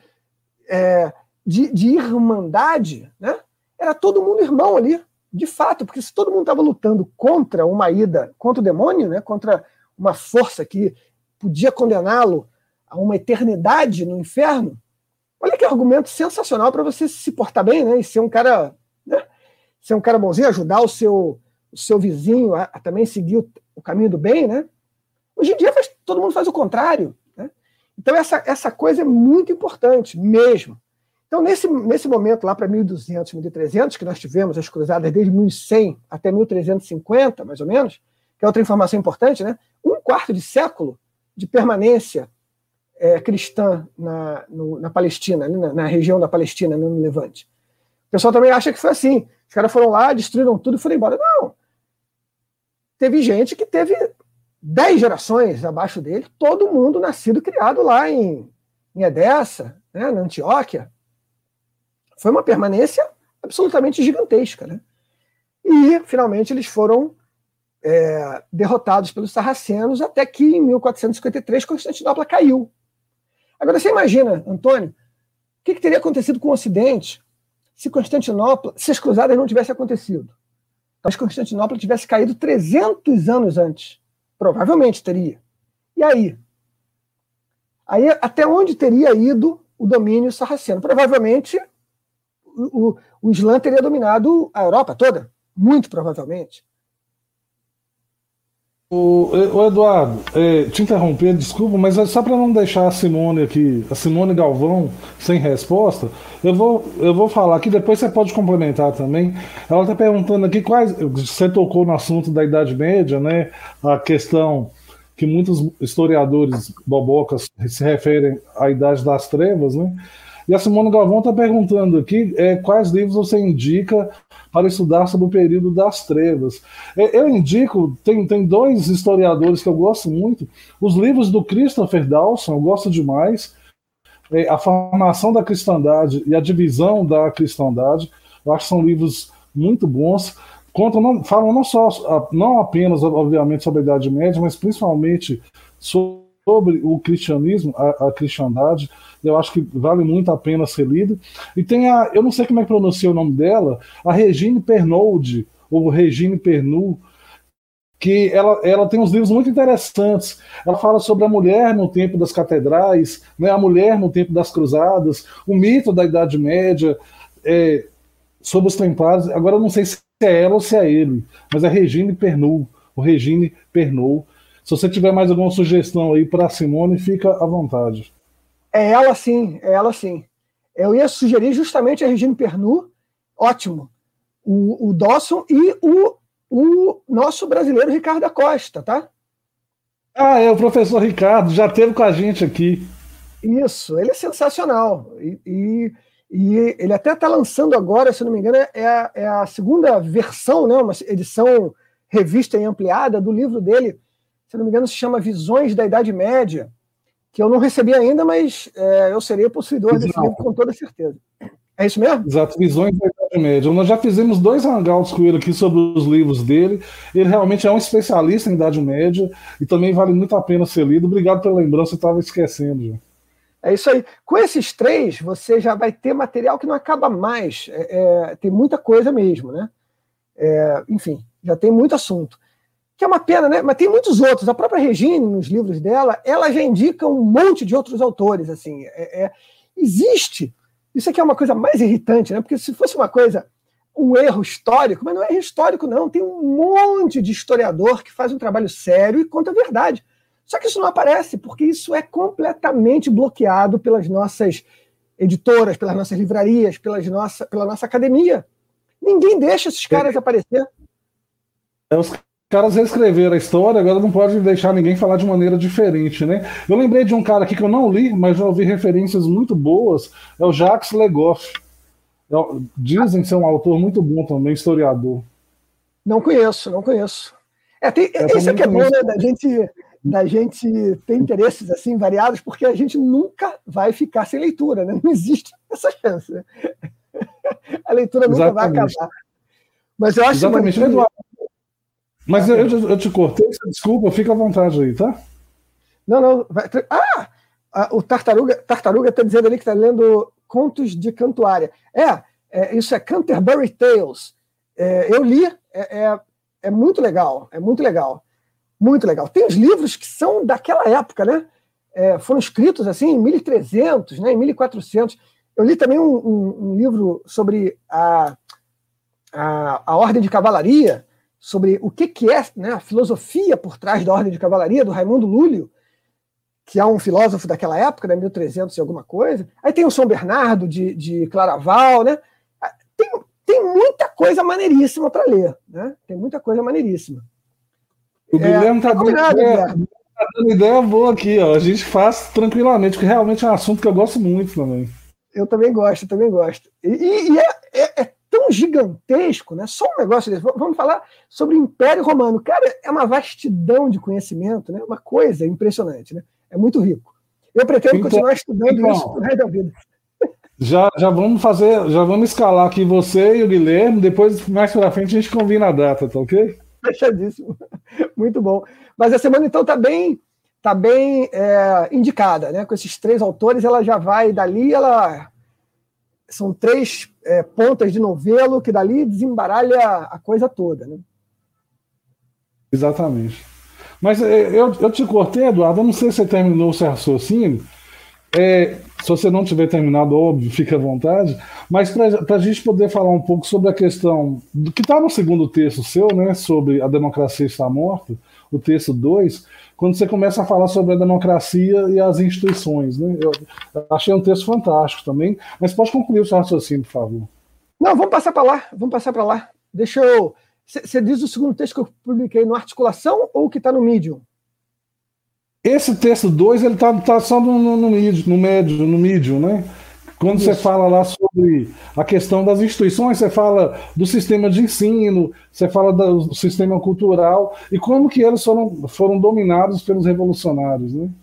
C: é, de, de irmandade, né? Era todo mundo irmão ali, de fato, porque se todo mundo estava lutando contra uma ida, contra o demônio, né? Contra uma força que podia condená-lo a uma eternidade no inferno, olha que argumento sensacional para você se portar bem, né? E ser um cara, né? Ser um cara bonzinho, ajudar o seu, o seu vizinho a, a também seguir o, o caminho do bem, né? Hoje em dia faz, todo mundo faz o contrário, né? Então essa, essa coisa é muito importante mesmo. Então nesse, nesse momento lá para mil e duzentos, mil e trezentos, que nós tivemos as cruzadas desde mil e cem até mil trezentos e cinquenta, mais ou menos, que é outra informação importante, né? Um quarto de século de permanência É, cristã na, no, na Palestina, na, na região da Palestina, no Levante. O pessoal também acha que foi assim. Os caras foram lá, destruíram tudo e foram embora. Não. Teve gente que teve dez gerações abaixo dele, todo mundo nascido e criado lá em, em Edessa, né, na Antioquia. Foi uma permanência absolutamente gigantesca, né? E, finalmente, eles foram é, derrotados pelos sarracenos até que, em mil quatrocentos e cinquenta e três, Constantinopla caiu. Agora, você imagina, Antônio, o que, que teria acontecido com o Ocidente se Constantinopla, se as cruzadas não tivessem acontecido? Se Constantinopla tivesse caído trezentos anos antes. Provavelmente teria. E aí? Aí, até onde teria ido o domínio sarraceno? Provavelmente, o, o, o Islã teria dominado a Europa toda. Muito provavelmente.
A: O, o Eduardo, é, te interromper, desculpa, mas é só para não deixar a Simone aqui, a Simone Galvão, sem resposta, eu vou, eu vou falar aqui, depois você pode complementar também. Ela está perguntando aqui quais. Você tocou no assunto da Idade Média, né? A questão que muitos historiadores bobocas se referem à Idade das Trevas, né? E a Simone Galvão está perguntando aqui é, quais livros você indica para estudar sobre o período das trevas. Eu indico, tem, tem dois historiadores que eu gosto muito, os livros do Christopher Dawson, eu gosto demais, é, A Formação da Cristandade e A Divisão da Cristandade, eu acho que são livros muito bons, contam, não, falam não, só, não apenas, obviamente, sobre a Idade Média, mas principalmente sobre o cristianismo, a, a cristandade. Eu acho que vale muito a pena ser lido. E tem a, eu não sei como é que pronuncia o nome dela, a Regine Pernoud, ou Regine Pernoud, que ela, ela tem uns livros muito interessantes. Ela fala sobre a mulher no tempo das catedrais, né, a mulher no tempo das cruzadas, o mito da Idade Média, é, sobre os templários. Agora eu não sei se é ela ou se é ele, mas é Regine Pernoud, o Regine Pernoud. Se você tiver mais alguma sugestão aí para a Simone, fica à vontade.
C: É ela sim, é ela sim. Eu ia sugerir justamente a Regine Pernoud, ótimo, o, o Dawson e o, o nosso brasileiro Ricardo da Costa, tá?
A: Ah, é, o professor Ricardo, já esteve com a gente aqui.
C: Isso, ele é sensacional. E, e, e ele até está lançando agora, se não me engano, é a, é a segunda versão, né, uma edição revista e ampliada do livro dele, se não me engano, se chama Visões da Idade Média, que eu não recebi ainda, mas é, eu serei possuidor desse livro com toda certeza. É isso mesmo?
A: Exato, Visões da Idade Média. Nós já fizemos dois hangouts com ele aqui sobre os livros dele. Ele realmente é um especialista em Idade Média e também vale muito a pena ser lido. Obrigado pela lembrança, eu estava esquecendo. Já.
C: É isso aí. Com esses três, você já vai ter material que não acaba mais. É, é, tem muita coisa mesmo, né? É, enfim, já tem muito assunto. Que é uma pena, né? Mas tem muitos outros. A própria Regine, nos livros dela, ela já indica um monte de outros autores. Assim, é, é, existe. Isso aqui é uma coisa mais irritante, né? Porque se fosse uma coisa, um erro histórico, mas não é erro histórico, não. Tem um monte de historiador que faz um trabalho sério e conta a verdade. Só que isso não aparece, porque isso é completamente bloqueado pelas nossas editoras, pelas nossas livrarias, pelas nossa, pela nossa academia. Ninguém deixa esses caras aparecer.
A: É, os caras reescreveram a história, agora não pode deixar ninguém falar de maneira diferente, né? Eu lembrei de um cara aqui que eu não li, mas já ouvi referências muito boas, é o Jacques Le Goff. É, dizem ser um autor muito bom também, historiador.
C: Não conheço, não conheço. É, tem, isso é que é bom, né, da gente, da gente ter interesses assim variados, porque a gente nunca vai ficar sem leitura, né? Não existe essa chance, né? A leitura nunca Exatamente. vai acabar. Mas eu acho
A: Exatamente. Que... Eduardo, mas ah, eu, eu, eu te cortei, desculpa, fica à vontade aí, tá?
C: Não, não. Vai... Ah! O Tartaruga Tartaruga está dizendo ali que está lendo Contos de Cantuária. É, é, isso é Canterbury Tales. É, eu li, é, é, é muito legal, é muito legal. Muito legal. Tem os livros que são daquela época, né? É, foram escritos assim em mil e trezentos, né, em mil e quatrocentos. Eu li também um, um, um livro sobre a, a, a Ordem de Cavalaria, sobre o que, que é, né, a filosofia por trás da Ordem de Cavalaria, do Raimundo Lúlio, que é um filósofo daquela época, né, mil e trezentos e alguma coisa. Aí tem o São Bernardo, de, de Claraval, né? Tem, tem muita coisa maneiríssima para ler, né? Tem muita coisa maneiríssima.
A: O Guilherme está é, dando, ideia, tá dando ideia boa aqui, ó. A gente faz tranquilamente, porque realmente é um assunto que eu gosto muito também.
C: Eu também gosto, eu também gosto. E, e é, é, é tão gigantesco, né? Só um negócio desse. Vamos falar sobre o Império Romano. Cara, é uma vastidão de conhecimento, né? Uma coisa impressionante, né? É muito rico. Eu pretendo então, continuar estudando então, isso pro resto da vida.
A: Já, já vamos fazer, já vamos escalar aqui você e o Guilherme, depois, mais pra frente, a gente combina a data, tá ok?
C: Fechadíssimo. Muito bom. Mas a semana, então, tá bem, tá bem é, indicada, né? Com esses três autores, ela já vai dali, ela... São três é, pontas de novelo que dali desembaralha a coisa toda, né?
A: Exatamente. Mas eu, eu te cortei, Eduardo, eu não sei se você terminou o seu raciocínio. É, se você não tiver terminado, óbvio, fique à vontade. Mas para a gente poder falar um pouco sobre a questão do que está no segundo texto seu, né, sobre a democracia está morta, o texto dois, quando você começa a falar sobre a democracia e as instituições, né? Eu achei um texto fantástico também, mas pode concluir o seu raciocínio, por favor.
C: Não, vamos passar para lá, vamos passar para lá. Deixa eu... Você diz o segundo texto que eu publiquei no Articulação ou o que está no Medium?
A: Esse texto dois, ele está tá só no, no, no, Medium, no, Medium, no Medium, né? Quando Isso. você fala lá sobre a questão das instituições, você fala do sistema de ensino, você fala do sistema cultural e como que eles foram, foram dominados pelos revolucionários, né?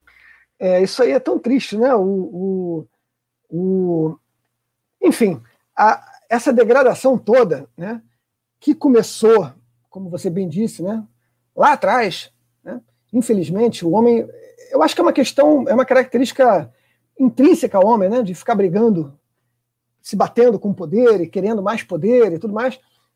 C: É, isso aí é tão triste, né? O, o, o... Enfim, a, essa degradação toda, né? Que começou, como você bem disse, né, lá atrás, né, infelizmente, o homem, eu acho que é uma questão, é uma característica intrínseca ao homem, né, de ficar brigando, se batendo com poder e querendo mais poder e tudo mais.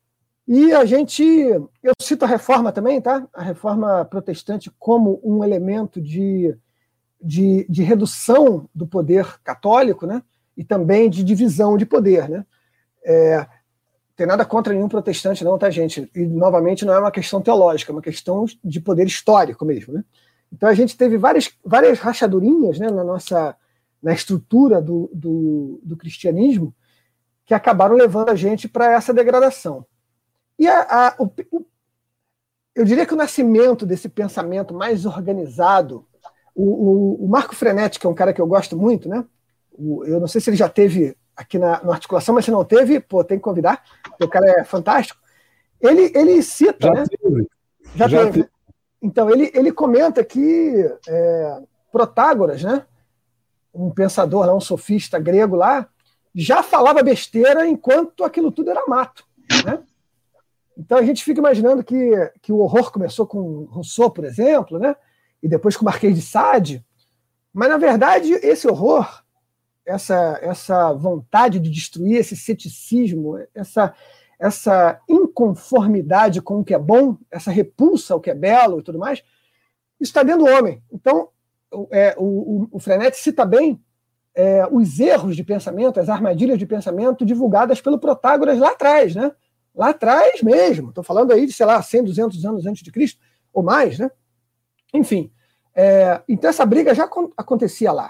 C: E a gente, eu cito a reforma também, tá? A reforma protestante como um elemento de, de, de redução do poder católico, né, e também de divisão de poder, né. É, tem nada contra nenhum protestante, não, tá, gente? E, novamente, não é uma questão teológica, é uma questão de poder histórico mesmo, né? Então, a gente teve várias, várias rachadurinhas, né, na nossa na estrutura do, do, do cristianismo que acabaram levando a gente para essa degradação. E a, a, o, o, eu diria que o nascimento desse pensamento mais organizado, o, o, o Marco Frenetti, que é um cara que eu gosto muito, né? O, eu não sei se ele já teve aqui na, na Articulação, mas se não teve, pô, tem que convidar, porque o cara é fantástico. Ele, ele cita,
A: já
C: né?
A: Teve.
C: Já, já teve. teve. Então, ele, ele comenta que é, Protágoras, né? Um pensador, um sofista grego lá, já falava besteira enquanto aquilo tudo era mato, né? Então a gente fica imaginando que, que o horror começou com Rousseau, por exemplo, né? E depois com o Marquês de Sade, mas na verdade esse horror, essa, essa vontade de destruir, esse ceticismo, essa, essa inconformidade com o que é bom, essa repulsa ao que é belo e tudo mais, isso está dentro do homem. Então, é, o, o, o Frenetti cita bem é, os erros de pensamento, as armadilhas de pensamento divulgadas pelo Protágoras lá atrás, né? Lá atrás mesmo. Estou falando aí de, sei lá, cem, duzentos anos antes de Cristo, ou mais, né? Enfim, é, então essa briga já acontecia lá.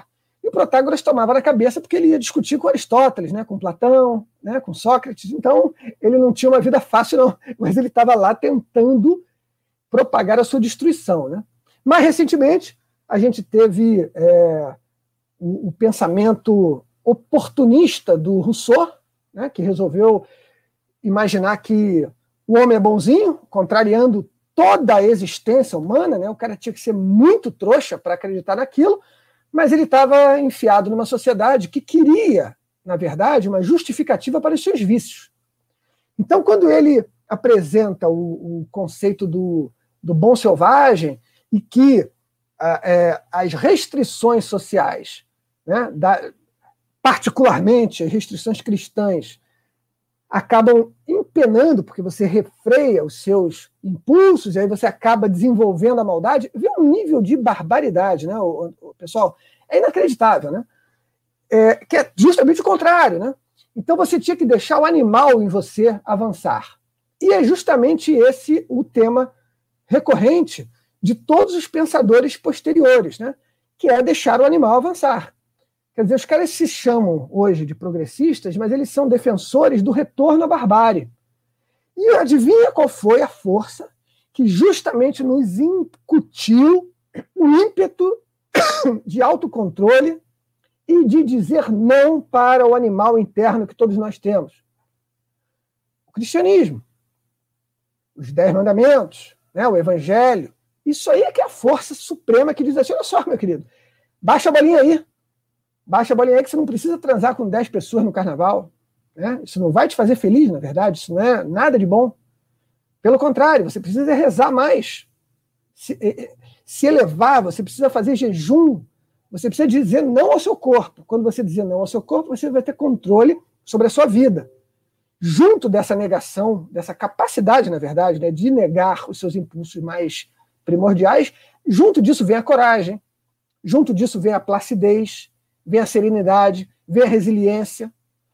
C: E o Protágoras tomava na cabeça porque ele ia discutir com Aristóteles, né, com Platão, né, com Sócrates. Então, ele não tinha uma vida fácil, não, mas ele estava lá tentando propagar a sua destruição. Né? Mais recentemente, a gente teve é, o, o pensamento oportunista do Rousseau, né, que resolveu imaginar que o homem é bonzinho, contrariando toda a existência humana, né? O cara tinha que ser muito trouxa para acreditar naquilo, mas ele estava enfiado numa sociedade que queria, na verdade, uma justificativa para os seus vícios. Então, quando ele apresenta o, o conceito do, do bom selvagem e que a, é, as restrições sociais, né, da, particularmente as restrições cristãs, acabam empenando, porque você refreia os seus impulsos, e aí você acaba desenvolvendo a maldade, vê um nível de barbaridade, né, o, o, pessoal? É inacreditável, né? É, que é justamente o contrário, né? Então você tinha que deixar o animal em você avançar. E é justamente esse o tema recorrente de todos os pensadores posteriores, né? Que é deixar o animal avançar. Quer dizer, os caras se chamam hoje de progressistas, mas eles são defensores do retorno à barbárie. E adivinha qual foi a força que justamente nos incutiu o ímpeto de autocontrole e de dizer não para o animal interno que todos nós temos? O cristianismo, os dez mandamentos, né, o evangelho. Isso aí é que é a força suprema que diz assim, olha só, meu querido, baixa a bolinha aí. Baixa a bolinha aí que você não precisa transar com dez pessoas no carnaval. Né? Isso não vai te fazer feliz, na verdade. Isso não é nada de bom. Pelo contrário, você precisa rezar mais. Se, se elevar, você precisa fazer jejum. Você precisa dizer não ao seu corpo. Quando você dizer não ao seu corpo, você vai ter controle sobre a sua vida. Junto dessa negação, dessa capacidade, na verdade, né, de negar os seus impulsos mais primordiais, junto disso vem a coragem, junto disso vem a placidez, vem a serenidade, vem a resiliência.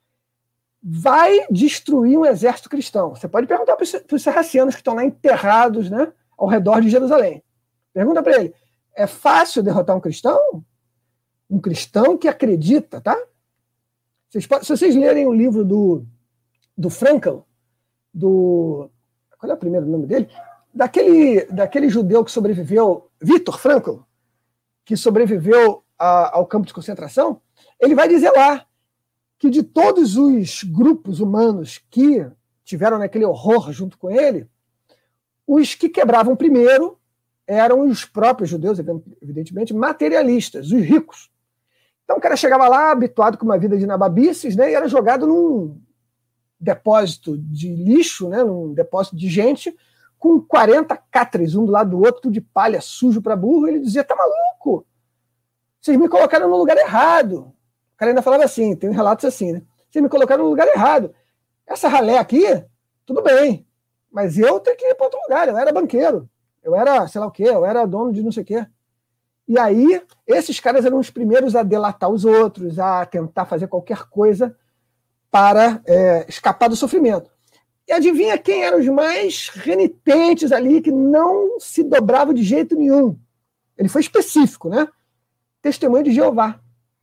C: Vai destruir um exército cristão. Você pode perguntar para os sarracianos que estão lá enterrados, né, ao redor de Jerusalém. Pergunta para ele, é fácil derrotar um cristão? Um cristão que acredita, tá? Vocês podem, se vocês lerem o livro do, do Frankl, do... Qual é o primeiro nome dele? Daquele, daquele judeu que sobreviveu, Viktor Frankl, que sobreviveu ao campo de concentração, ele vai dizer lá que de todos os grupos humanos que tiveram naquele horror junto com ele, os que quebravam primeiro eram os próprios judeus, evidentemente, materialistas, os ricos. Então o cara chegava lá, habituado com uma vida de nababices, né, e era jogado num depósito de lixo, né, num depósito de gente, com quarenta catres, um do lado do outro, tudo de palha, sujo para burro. Ele dizia, tá maluco? Vocês me colocaram no lugar errado. O cara ainda falava assim, tem relatos assim, né? Vocês me colocaram no lugar errado. Essa ralé aqui, tudo bem, mas eu tenho que ir para outro lugar. Eu era banqueiro, eu era, sei lá o quê, eu era dono de não sei o quê. E aí, esses caras eram os primeiros a delatar os outros, a tentar fazer qualquer coisa para é, escapar do sofrimento. E adivinha quem eram os mais renitentes ali, que não se dobravam de jeito nenhum? Ele foi específico, né? Testemunho de Jeová.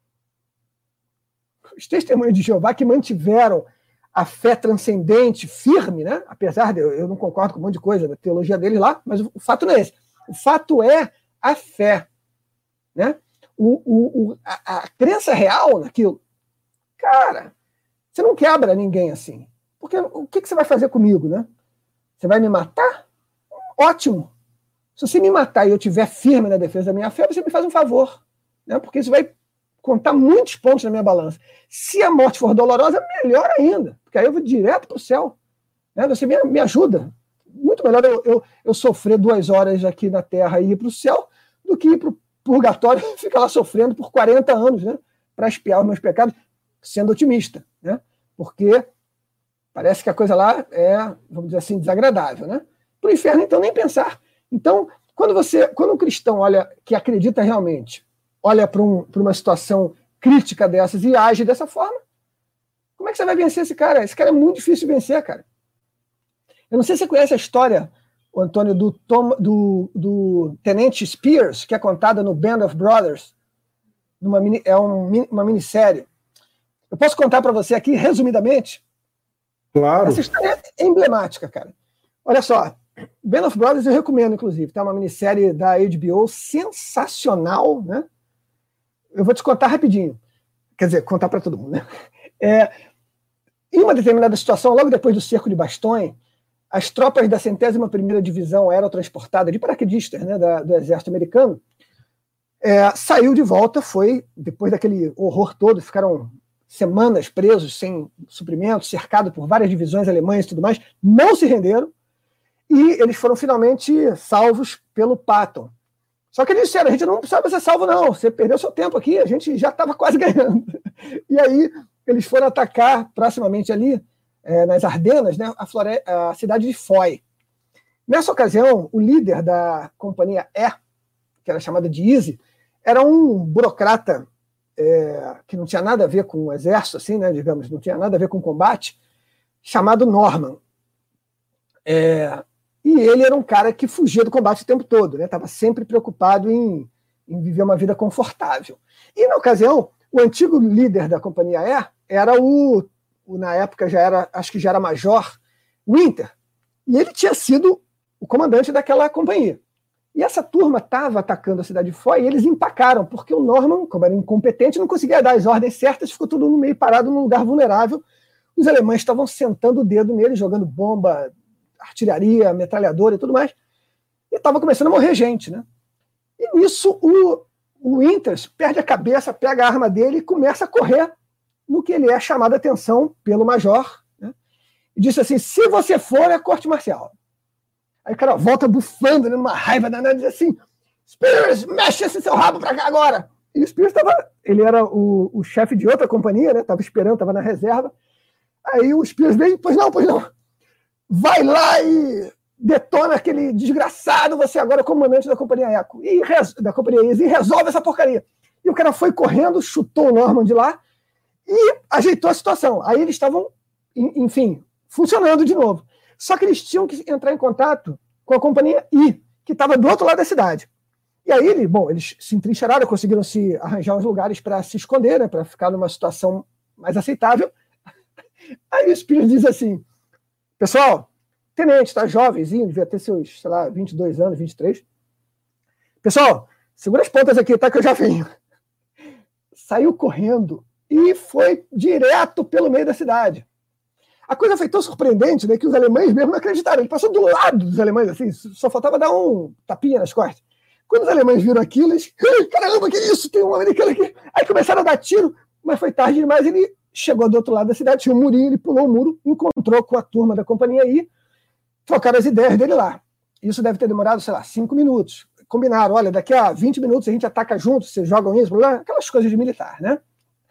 C: Os testemunhos de Jeová que mantiveram a fé transcendente firme, né? Apesar de eu, eu não concordo com um monte de coisa da teologia deles lá, mas o, o fato não é esse. O fato é a fé, né? O, o, o, a, a crença real naquilo. Cara, você não quebra ninguém assim. Porque o que, que você vai fazer comigo, né? Você vai me matar? Ótimo. Se você me matar e eu estiver firme na defesa da minha fé, você me faz um favor. Né? Porque isso vai contar muitos pontos na minha balança. Se a morte for dolorosa, melhor ainda, porque aí eu vou direto para o céu. Né? Você me, me ajuda. Muito melhor eu, eu, eu sofrer duas horas aqui na Terra e ir para o céu do que ir para o purgatório e ficar lá sofrendo por quarenta anos, né? Para expiar os meus pecados, sendo otimista. Né? Porque parece que a coisa lá é, vamos dizer assim, desagradável. Né? Para o inferno, então, nem pensar. Então, quando, você, quando um cristão olha, que acredita realmente, olha para um, para uma situação crítica dessas e age dessa forma, como é que você vai vencer esse cara? Esse cara é muito difícil de vencer, cara. Eu não sei se você conhece a história, o Antônio, do, Tom, do, do Tenente Spears, que é contada no Band of Brothers. numa mini, é um, uma minissérie. Eu posso contar para você aqui, resumidamente?
A: Claro.
C: Essa história é emblemática, cara. Olha só, Band of Brothers eu recomendo, inclusive. Tá uma minissérie da H B O sensacional, né? Eu vou te contar rapidinho. Quer dizer, contar para todo mundo, né? É, em uma determinada situação, logo depois do cerco de Bastogne, as tropas da centésima primeira Divisão Aerotransportada de paraquedistas, né, da, do exército americano, é, saiu de volta, foi, depois daquele horror todo, ficaram semanas presos, sem suprimentos, cercados por várias divisões alemãs e tudo mais, não se renderam, e eles foram finalmente salvos pelo Patton. Só que eles disseram, a gente não precisava ser salvo não, você perdeu seu tempo aqui, a gente já estava quase ganhando. E aí eles foram atacar proximamente ali, é, nas Ardenas, né, a, flore- a cidade de Foy. Nessa ocasião, o líder da companhia E, que era chamada de Easy, era um burocrata é, que não tinha nada a ver com o exército, assim, né, digamos, não tinha nada a ver com combate, chamado Norman. É, e ele era um cara que fugia do combate o tempo todo, né, estava sempre preocupado em, em viver uma vida confortável. E, na ocasião, o antigo líder da companhia E era o na época já era, acho que já era major, Winter, e ele tinha sido o comandante daquela companhia. E essa turma estava atacando a cidade de Foy e eles empacaram, porque o Norman, como era incompetente, não conseguia dar as ordens certas, ficou todo mundo meio parado num lugar vulnerável. Os alemães estavam sentando o dedo nele, jogando bomba, artilharia, metralhadora e tudo mais, e estava começando a morrer gente, né? E nisso o, o Winters perde a cabeça, pega a arma dele e começa a correr, no que ele é chamado a atenção pelo major, né? E disse assim, se você for, é corte marcial. Aí o cara volta bufando, né, numa raiva danada, diz assim, Spears, mexe esse seu rabo pra cá agora. E o Spears estava, ele era o, o chefe de outra companhia, né? Estava esperando, estava na reserva. Aí o Spears veio, pois não, pois não. Vai lá e detona aquele desgraçado, você agora é comandante da companhia Eco, e res, da companhia Easy, e resolve essa porcaria. E o cara foi correndo, chutou o Norman de lá, e ajeitou a situação. Aí eles estavam, enfim, funcionando de novo. Só que eles tinham que entrar em contato com a companhia I, que estava do outro lado da cidade. E aí, ele, bom, eles se entrincheiraram, conseguiram se arranjar uns lugares para se esconder, né, para ficar numa situação mais aceitável. Aí o Spears diz assim, pessoal, tenente, está jovenzinho, devia ter seus, sei lá, vinte e dois anos, vinte e três. Pessoal, segura as pontas aqui, tá, que eu já venho. Saiu correndo e foi direto pelo meio da cidade. A coisa foi tão surpreendente, né, que os alemães mesmo não acreditaram. Ele passou do lado dos alemães, assim, só faltava dar um tapinha nas costas. Quando os alemães viram aquilo, eles, caramba, que isso? Tem um americano aqui. Aí começaram a dar tiro, mas foi tarde demais. Ele chegou do outro lado da cidade, tinha um murinho, ele pulou o muro, encontrou com a turma da companhia aí, trocaram as ideias dele lá. Isso deve ter demorado, sei lá, cinco minutos. Combinaram, olha, daqui a vinte minutos a gente ataca junto, vocês jogam isso, blá, blá, aquelas coisas de militar, né?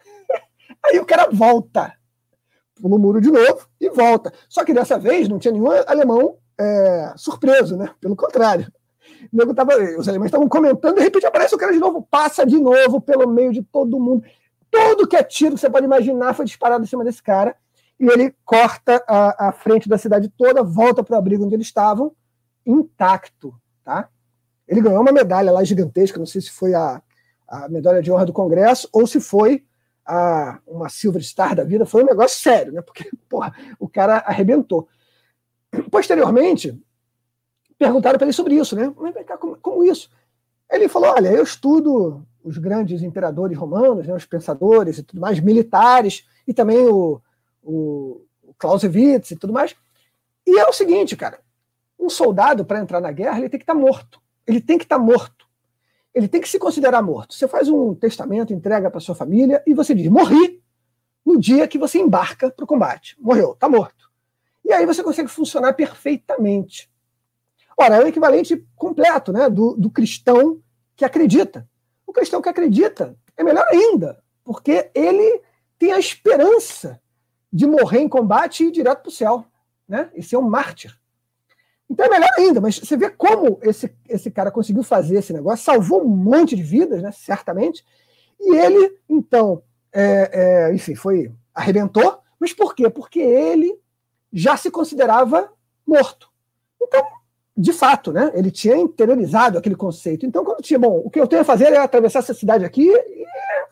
C: Aí o cara volta, pula o muro de novo e volta. Só que dessa vez não tinha nenhum alemão é, surpreso, né? Pelo contrário. O nego tava, os alemães estavam comentando, de repente aparece o cara de novo, passa de novo pelo meio de todo mundo. Todo que é tiro que você pode imaginar foi disparado em cima desse cara. E ele corta a, a frente da cidade toda, volta para o abrigo onde eles estavam, intacto. Tá? Ele ganhou uma medalha lá gigantesca, não sei se foi a, a medalha de honra do Congresso ou se foi a, uma Silver Star da vida. Foi um negócio sério, né? Porque porra, o cara arrebentou. Posteriormente, perguntaram para ele sobre isso, né? Mas como, como isso? Ele falou, olha, eu estudo os grandes imperadores romanos, né, os pensadores e tudo mais, militares, e também o, o, o Clausewitz e tudo mais. E é o seguinte, cara, um soldado, para entrar na guerra, ele tem que estar morto. Ele tem que estar morto. Ele tem que se considerar morto. Você faz um testamento, entrega para sua família, e você diz, morri no dia que você embarca para o combate. Morreu, está morto. E aí você consegue funcionar perfeitamente. Ora, é o equivalente completo, né, do, do cristão que acredita. O cristão que acredita é melhor ainda, porque ele tem a esperança de morrer em combate e ir direto para o céu, né, e ser um mártir. Então é melhor ainda, mas você vê como esse, esse cara conseguiu fazer esse negócio, salvou um monte de vidas, né, certamente, e ele, então, é, é, enfim, foi, arrebentou, mas por quê? Porque ele já se considerava morto. Então, de fato, né, ele tinha interiorizado aquele conceito. Então, quando tinha, bom, o que eu tenho a fazer é atravessar essa cidade aqui e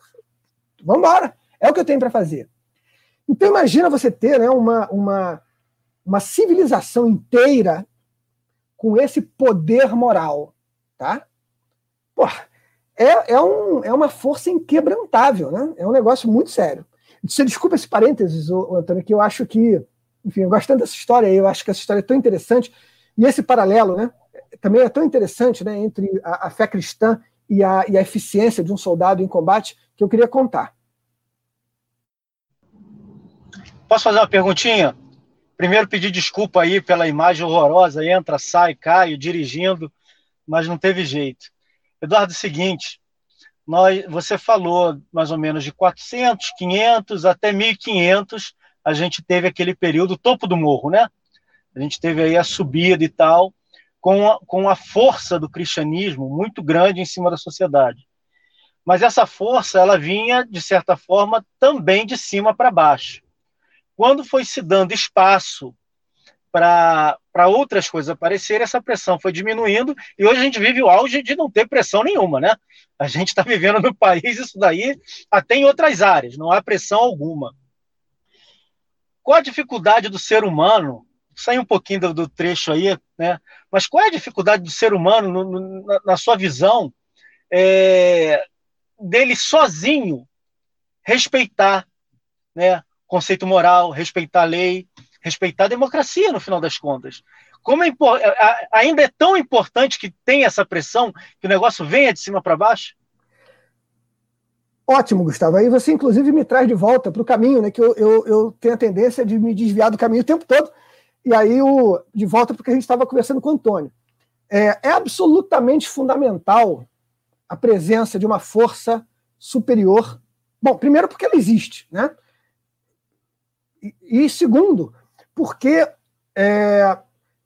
C: vamos embora, é o que eu tenho para fazer. Então imagina você ter, né, uma, uma, uma civilização inteira com esse poder moral, tá? Pô, é, é, um, é uma força inquebrantável, né? É um negócio muito sério. Você desculpa esse parênteses, ô, ô, Antônio, que eu acho que, enfim, eu gosto tanto dessa história aí, eu acho que essa história é tão interessante, e esse paralelo, né, também é tão interessante, né, entre a, a fé cristã e a, e a eficiência de um soldado em combate, que eu queria contar.
B: Posso fazer uma perguntinha? Primeiro, pedir desculpa aí pela imagem horrorosa, entra, sai, cai, dirigindo, mas não teve jeito. Eduardo, é o seguinte, nós, você falou mais ou menos de quatrocentos, quinhentos até mil e quinhentos, a gente teve aquele período, topo do morro, né? A gente teve aí a subida e tal, com a, com a força do cristianismo muito grande em cima da sociedade. Mas essa força, ela vinha, de certa forma, também de cima para baixo. Quando foi se dando espaço para outras coisas aparecerem, essa pressão foi diminuindo, e hoje a gente vive o auge de não ter pressão nenhuma, né? A gente está vivendo no país isso daí até em outras áreas, não há pressão alguma. Qual a dificuldade do ser humano, sai um pouquinho do, do trecho aí, né? Mas qual é a dificuldade do ser humano, no, no, na, na sua visão, é, dele sozinho respeitar, né, conceito moral, respeitar a lei, respeitar a democracia, no final das contas? Como é, ainda é tão importante que tenha essa pressão, que o negócio venha de cima para baixo?
C: Ótimo, Gustavo. Aí você, inclusive, me traz de volta para o caminho, né? Que eu, eu, eu tenho a tendência de me desviar do caminho o tempo todo, e aí o, de volta porque a gente estava conversando com o Antônio. É, é absolutamente fundamental a presença de uma força superior. Bom, primeiro porque ela existe, né? E, e segundo, porque é,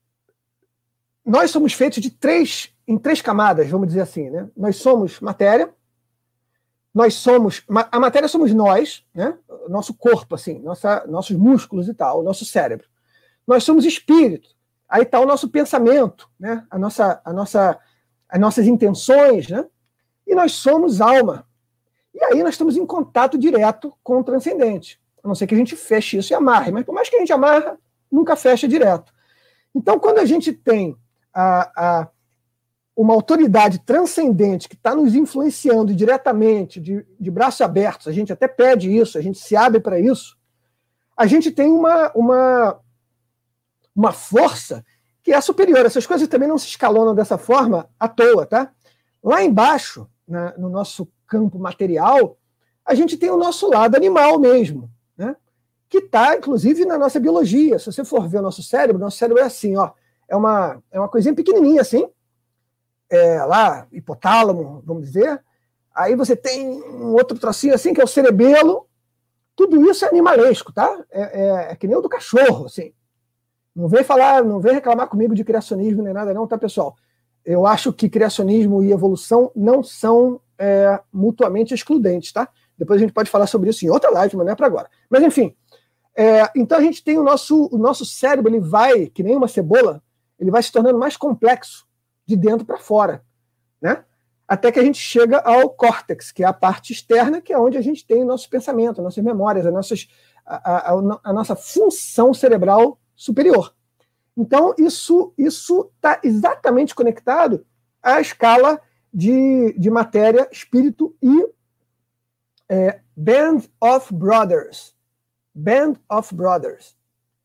C: nós somos feitos de três, em três camadas, vamos dizer assim, né? Nós somos matéria, nós somos, a matéria somos nós, né? Nosso corpo, assim, nossa, nossos músculos e tal, o nosso cérebro. Nós somos espírito, aí está o nosso pensamento, né? A nossa, a nossa, as nossas intenções, né? E nós somos alma. E aí nós estamos em contato direto com o transcendente. A não ser que a gente feche isso e amarre, mas por mais que a gente amarra, nunca fecha direto. Então, quando a gente tem a, a, uma autoridade transcendente que está nos influenciando diretamente, de, de braços abertos, a gente até pede isso, a gente se abre para isso, a gente tem uma, uma, uma força que é superior. Essas coisas também não se escalonam dessa forma à toa, tá? Lá embaixo, na, no nosso campo material, a gente tem o nosso lado animal mesmo, né? Que está, inclusive, na nossa biologia. Se você for ver o nosso cérebro, nosso cérebro é assim, ó, é uma, é uma coisinha pequenininha assim, é, lá, hipotálamo, vamos dizer. Aí você tem um outro trocinho assim, que é o cerebelo. Tudo isso é animalesco, tá? É, é, é que nem o do cachorro, assim. Não vem falar, não vem reclamar comigo de criacionismo nem nada não, tá, pessoal? Eu acho que criacionismo e evolução não são é, mutuamente excludentes, tá? Depois a gente pode falar sobre isso em outra live, mas não é para agora. Mas, enfim, é, então a gente tem o nosso, o nosso cérebro, ele vai, que nem uma cebola, ele vai se tornando mais complexo de dentro para fora, né? Até que a gente chega ao córtex, que é a parte externa, que é onde a gente tem o nosso pensamento, as nossas memórias, as nossas, a, a, a nossa função cerebral superior. Então, isso está exatamente conectado à escala de, de matéria, espírito e é, Band of Brothers. Band of Brothers.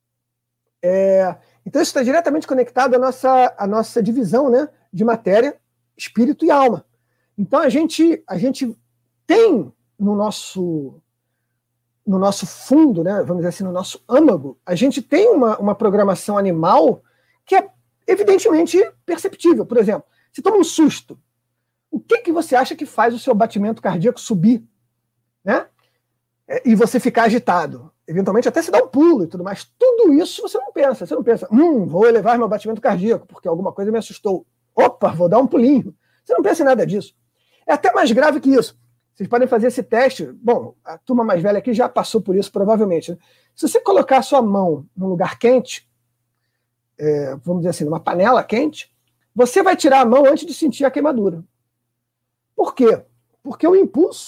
C: É, então, isso está diretamente conectado à nossa, à nossa divisão, né, de matéria, espírito e alma. Então, a gente, a gente tem no nosso, no nosso fundo, né, vamos dizer assim, no nosso âmago, a gente tem uma, uma programação animal que é evidentemente perceptível. Por exemplo, se toma um susto, o que, que você acha que faz o seu batimento cardíaco subir, né? E você ficar agitado? Eventualmente até se dá um pulo e tudo mais. Tudo isso você não pensa. Você não pensa, hum, vou elevar meu batimento cardíaco porque alguma coisa me assustou. Opa, vou dar um pulinho. Você não pensa em nada disso. É até mais grave que isso. Vocês podem fazer esse teste. Bom, a turma mais velha aqui já passou por isso, provavelmente, né? Se você colocar a sua mão num lugar quente, é, vamos dizer assim, numa panela quente, você vai tirar a mão antes de sentir a queimadura. Por quê? Porque o impulso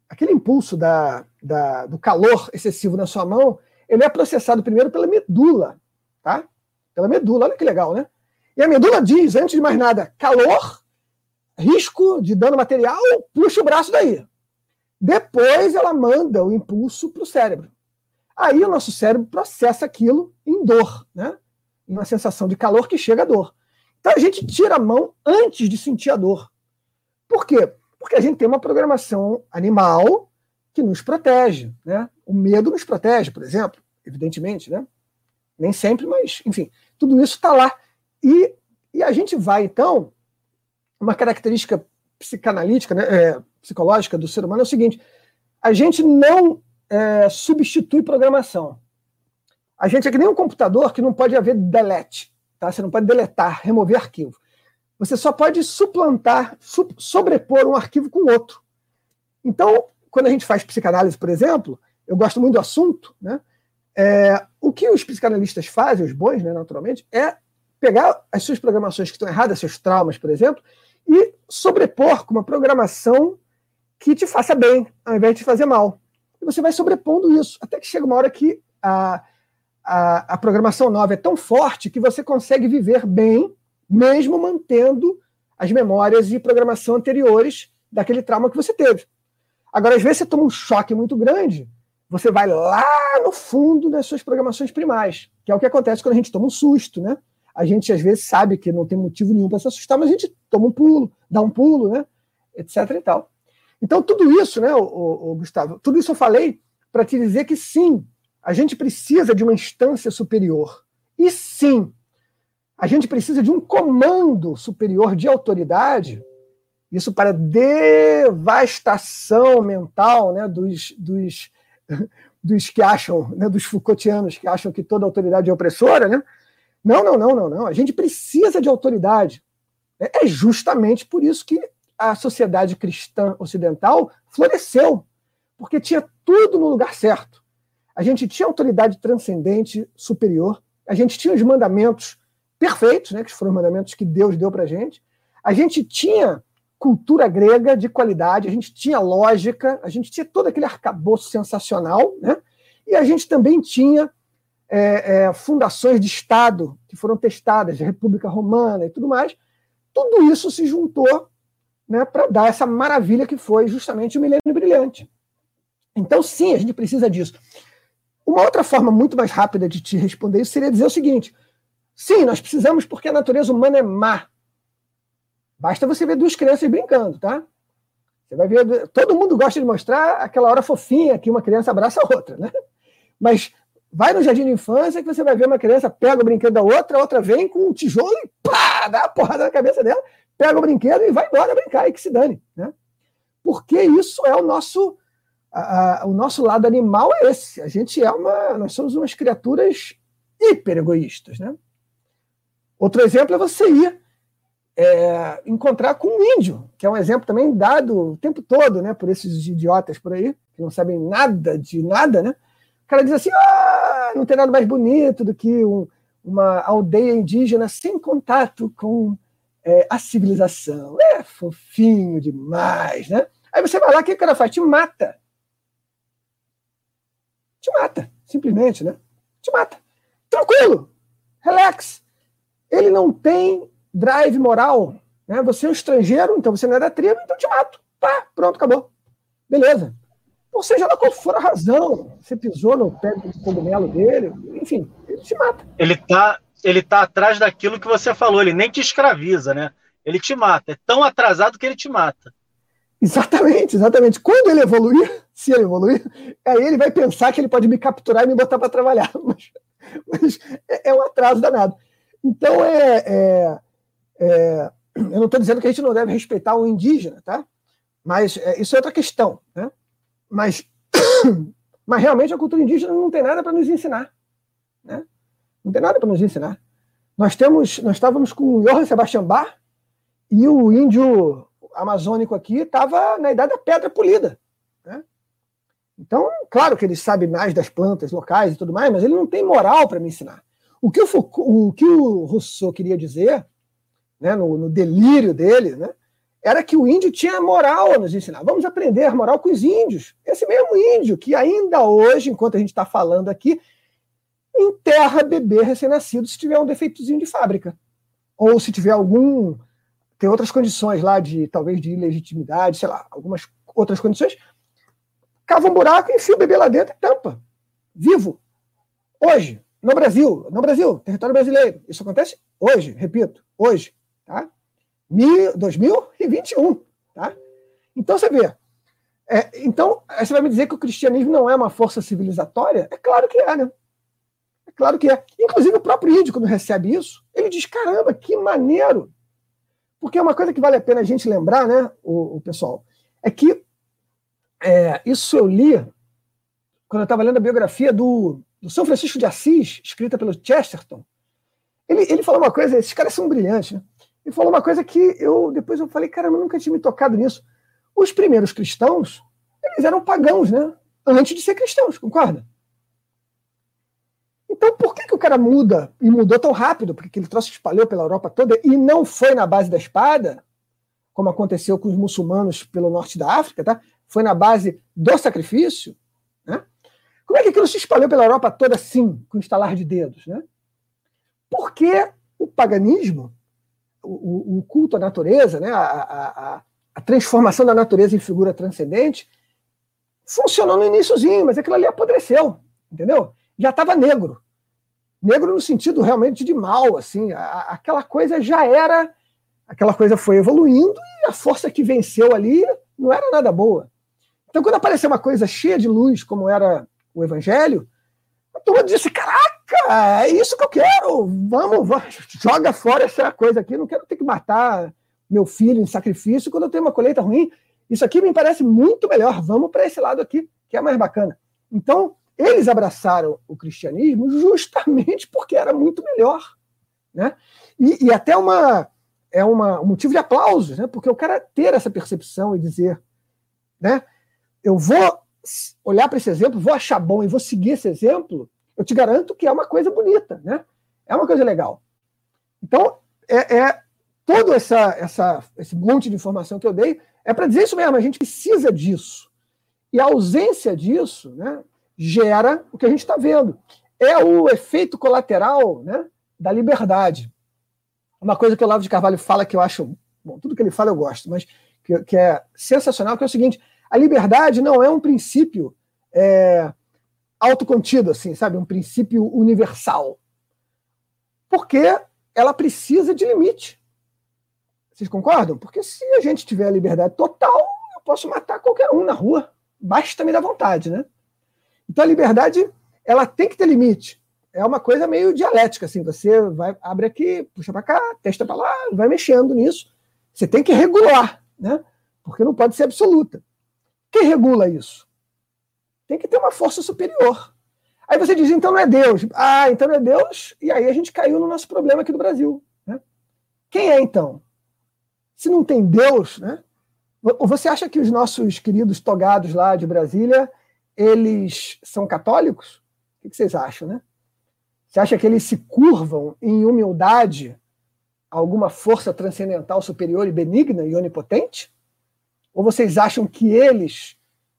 C: aquele impulso da, da, do calor excessivo na sua mão, ele é processado primeiro pela medula, tá? Pela medula, olha que legal, né? E a medula diz, antes de mais nada, calor, risco de dano material, puxa o braço daí. Depois ela manda o impulso para o cérebro. Aí o nosso cérebro processa aquilo em dor, né? Em uma sensação de calor que chega a dor. Então a gente tira a mão antes de sentir a dor. Por quê? Porque a gente tem uma programação animal que nos protege, né? O medo nos protege, por exemplo, evidentemente, né? Nem sempre, mas, enfim, tudo isso está lá. E, e a gente vai, então, uma característica psicanalítica, né, é, psicológica do ser humano é o seguinte: a gente não é, substitui programação. A gente é que nem um computador que não pode haver delete, tá? Você não pode deletar, remover arquivo. Você só pode suplantar, su- sobrepor um arquivo com outro. Então, quando a gente faz psicanálise, por exemplo, eu gosto muito do assunto, né? É, o que os psicanalistas fazem, os bons, né, naturalmente, é pegar as suas programações que estão erradas, seus traumas, por exemplo, e sobrepor com uma programação que te faça bem, ao invés de te fazer mal. E você vai sobrepondo isso, até que chega uma hora que a, a, a programação nova é tão forte que você consegue viver bem, mesmo mantendo as memórias e programação anteriores daquele trauma que você teve. Agora, às vezes, você toma um choque muito grande, você vai lá no fundo das suas programações primais, que é o que acontece quando a gente toma um susto, né? A gente, às vezes, sabe que não tem motivo nenhum para se assustar, mas a gente toma um pulo, dá um pulo, né? Etc e tal. Então, tudo isso, né, o, o, o Gustavo, tudo isso eu falei para te dizer que, sim, a gente precisa de uma instância superior. E, sim, a gente precisa de um comando superior de autoridade, isso para devastação mental, né, dos, dos, dos que acham, né, dos Foucaultianos que acham que toda autoridade é opressora, né? Não, não, não, não, não. A gente precisa de autoridade. É justamente por isso que a sociedade cristã ocidental floresceu, porque tinha tudo no lugar certo. A gente tinha autoridade transcendente superior, a gente tinha os mandamentos perfeitos, né, que foram os mandamentos que Deus deu para a gente, a gente tinha cultura grega de qualidade, a gente tinha lógica, a gente tinha todo aquele arcabouço sensacional, né, e a gente também tinha é, é, fundações de Estado que foram testadas, a República Romana e tudo mais. Tudo isso se juntou, né, para dar essa maravilha que foi justamente o Milênio Brilhante. Então, sim, a gente precisa disso. Uma outra forma muito mais rápida de te responder isso seria dizer o seguinte: sim, nós precisamos porque a natureza humana é má. Basta você ver duas crianças brincando, tá? Você vai ver, todo mundo gosta de mostrar aquela hora fofinha que uma criança abraça a outra, né? Mas vai no jardim de infância que você vai ver uma criança pega o brinquedo da outra, a outra vem com um tijolo e pá, dá uma porrada na cabeça dela, pega o brinquedo e vai embora brincar, e que se dane, né? Porque isso é o nosso, a, a, o nosso lado animal é esse. A gente é uma, nós somos umas criaturas hiper egoístas, né? Outro exemplo é você ir é, encontrar com um índio, que é um exemplo também dado o tempo todo, né, por esses idiotas por aí, que não sabem nada de nada, né? O cara diz assim: ah, não tem nada mais bonito do que um, uma aldeia indígena sem contato com é, a civilização. É fofinho demais, né? Aí você vai lá, o que o cara faz? Te mata. Te mata, simplesmente, né? Te mata. Tranquilo, relax. Ele não tem drive moral, né? Você é um estrangeiro, então você não é da tribo, então te mato. Pá, pronto, acabou. Beleza. Ou seja lá qual for a razão, você pisou no pé do cogumelo dele, enfim, ele te mata.
B: Ele tá, ele tá atrás daquilo que você falou, ele nem te escraviza, né? Ele te mata, é tão atrasado que ele te mata.
C: Exatamente, exatamente. Quando ele evoluir, se ele evoluir, aí ele vai pensar que ele pode me capturar e me botar para trabalhar. Mas, mas é um atraso danado. Então, é, é, é, eu não estou dizendo que a gente não deve respeitar o indígena, tá? Mas é, isso é outra questão, né? Mas, mas realmente a cultura indígena não tem nada para nos ensinar, né? Não tem nada para nos ensinar. Nós, temos, nós estávamos com o Johann Sebastian Bach e o índio amazônico aqui estava na idade da pedra polida, né? Então, claro que ele sabe mais das plantas locais e tudo mais, mas ele não tem moral para me ensinar. O que o, Foucault, o que o Rousseau queria dizer, né, no, no delírio dele, né, era que o índio tinha moral a nos ensinar. Vamos aprender moral com os índios. Esse mesmo índio que ainda hoje, enquanto a gente está falando aqui, enterra bebê recém-nascido se tiver um defeitozinho de fábrica. Ou se tiver algum... Tem outras condições lá, de talvez de ilegitimidade, sei lá, algumas outras condições. Cava um buraco, enfia o bebê lá dentro e tampa. Vivo. Hoje. No Brasil. No Brasil. Território brasileiro. Isso acontece hoje. Repito. Hoje. Tá? dois mil e vinte e um. Tá? Então, você vê. É, então, você vai me dizer que o cristianismo não é uma força civilizatória? É claro que é, né? É claro que é. Inclusive, o próprio índio, quando recebe isso, ele diz, caramba, que maneiro. Porque é uma coisa que vale a pena a gente lembrar, né, o, o pessoal, é que é, isso eu li quando eu estava lendo a biografia do, do São Francisco de Assis, escrita pelo Chesterton. Ele, ele falou uma coisa, esses caras são brilhantes, né? Ele falou uma coisa que eu depois eu falei, cara, eu nunca tinha me tocado nisso. Os primeiros cristãos, eles eram pagãos, né? Antes de ser cristãos, concorda? Então, por que, que o cara muda, e mudou tão rápido, porque aquele troço espalhou pela Europa toda, e não foi na base da espada, como aconteceu com os muçulmanos pelo norte da África, tá? Foi na base do sacrifício, né? Como é que aquilo se espalhou pela Europa toda assim, com estalar de dedos, né? Porque o paganismo, o, o culto à natureza, né? a, a, a transformação da natureza em figura transcendente, funcionou no iniciozinho, mas aquilo ali apodreceu, entendeu? Já estava negro. Negro no sentido realmente de mal, assim. A, aquela coisa já era... Aquela coisa foi evoluindo e a força que venceu ali não era nada boa. Então, quando apareceu uma coisa cheia de luz, como era o Evangelho, a turma disse, caraca, é isso que eu quero, vamos, vamos, joga fora essa coisa aqui, não quero ter que matar meu filho em sacrifício quando eu tenho uma colheita ruim. Isso aqui me parece muito melhor, vamos para esse lado aqui, que é mais bacana. Então, eles abraçaram o cristianismo justamente porque era muito melhor, né? E, e até uma, é uma, um motivo de aplauso, né? Porque o cara ter essa percepção e dizer, né, eu vou olhar para esse exemplo, vou achar bom e vou seguir esse exemplo, eu te garanto que é uma coisa bonita, né? É uma coisa legal. Então, é, é todo essa, essa, esse monte de informação que eu dei é para dizer isso mesmo, a gente precisa disso. E a ausência disso, né, gera o que a gente está vendo. É o efeito colateral, né, da liberdade. Uma coisa que o Olavo de Carvalho fala que eu acho... Bom, tudo que ele fala eu gosto, mas que, que é sensacional, que é o seguinte, a liberdade não é um princípio é, autocontido, assim, sabe? Um princípio universal. Porque ela precisa de limite. Vocês concordam? Porque se a gente tiver a liberdade total, eu posso matar qualquer um na rua. Basta me dar vontade, né? Então a liberdade, ela tem que ter limite. É uma coisa meio dialética, assim. Você vai, abre aqui, puxa para cá, testa para lá, vai mexendo nisso. Você tem que regular, né? Porque não pode ser absoluta. Quem regula isso? Tem que ter uma força superior. Aí você diz, então não é Deus. Ah, então não é Deus, e aí a gente caiu no nosso problema aqui do Brasil, né? Quem é, então? Se não tem Deus, né? Você acha que os nossos queridos togados lá de Brasília, eles são católicos? O que vocês acham, né? Você acha que eles se curvam em humildade a alguma força transcendental superior e benigna e onipotente? Ou vocês acham que eles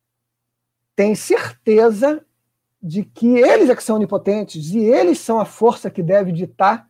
C: têm certeza de que eles é que são onipotentes e eles são a força que deve ditar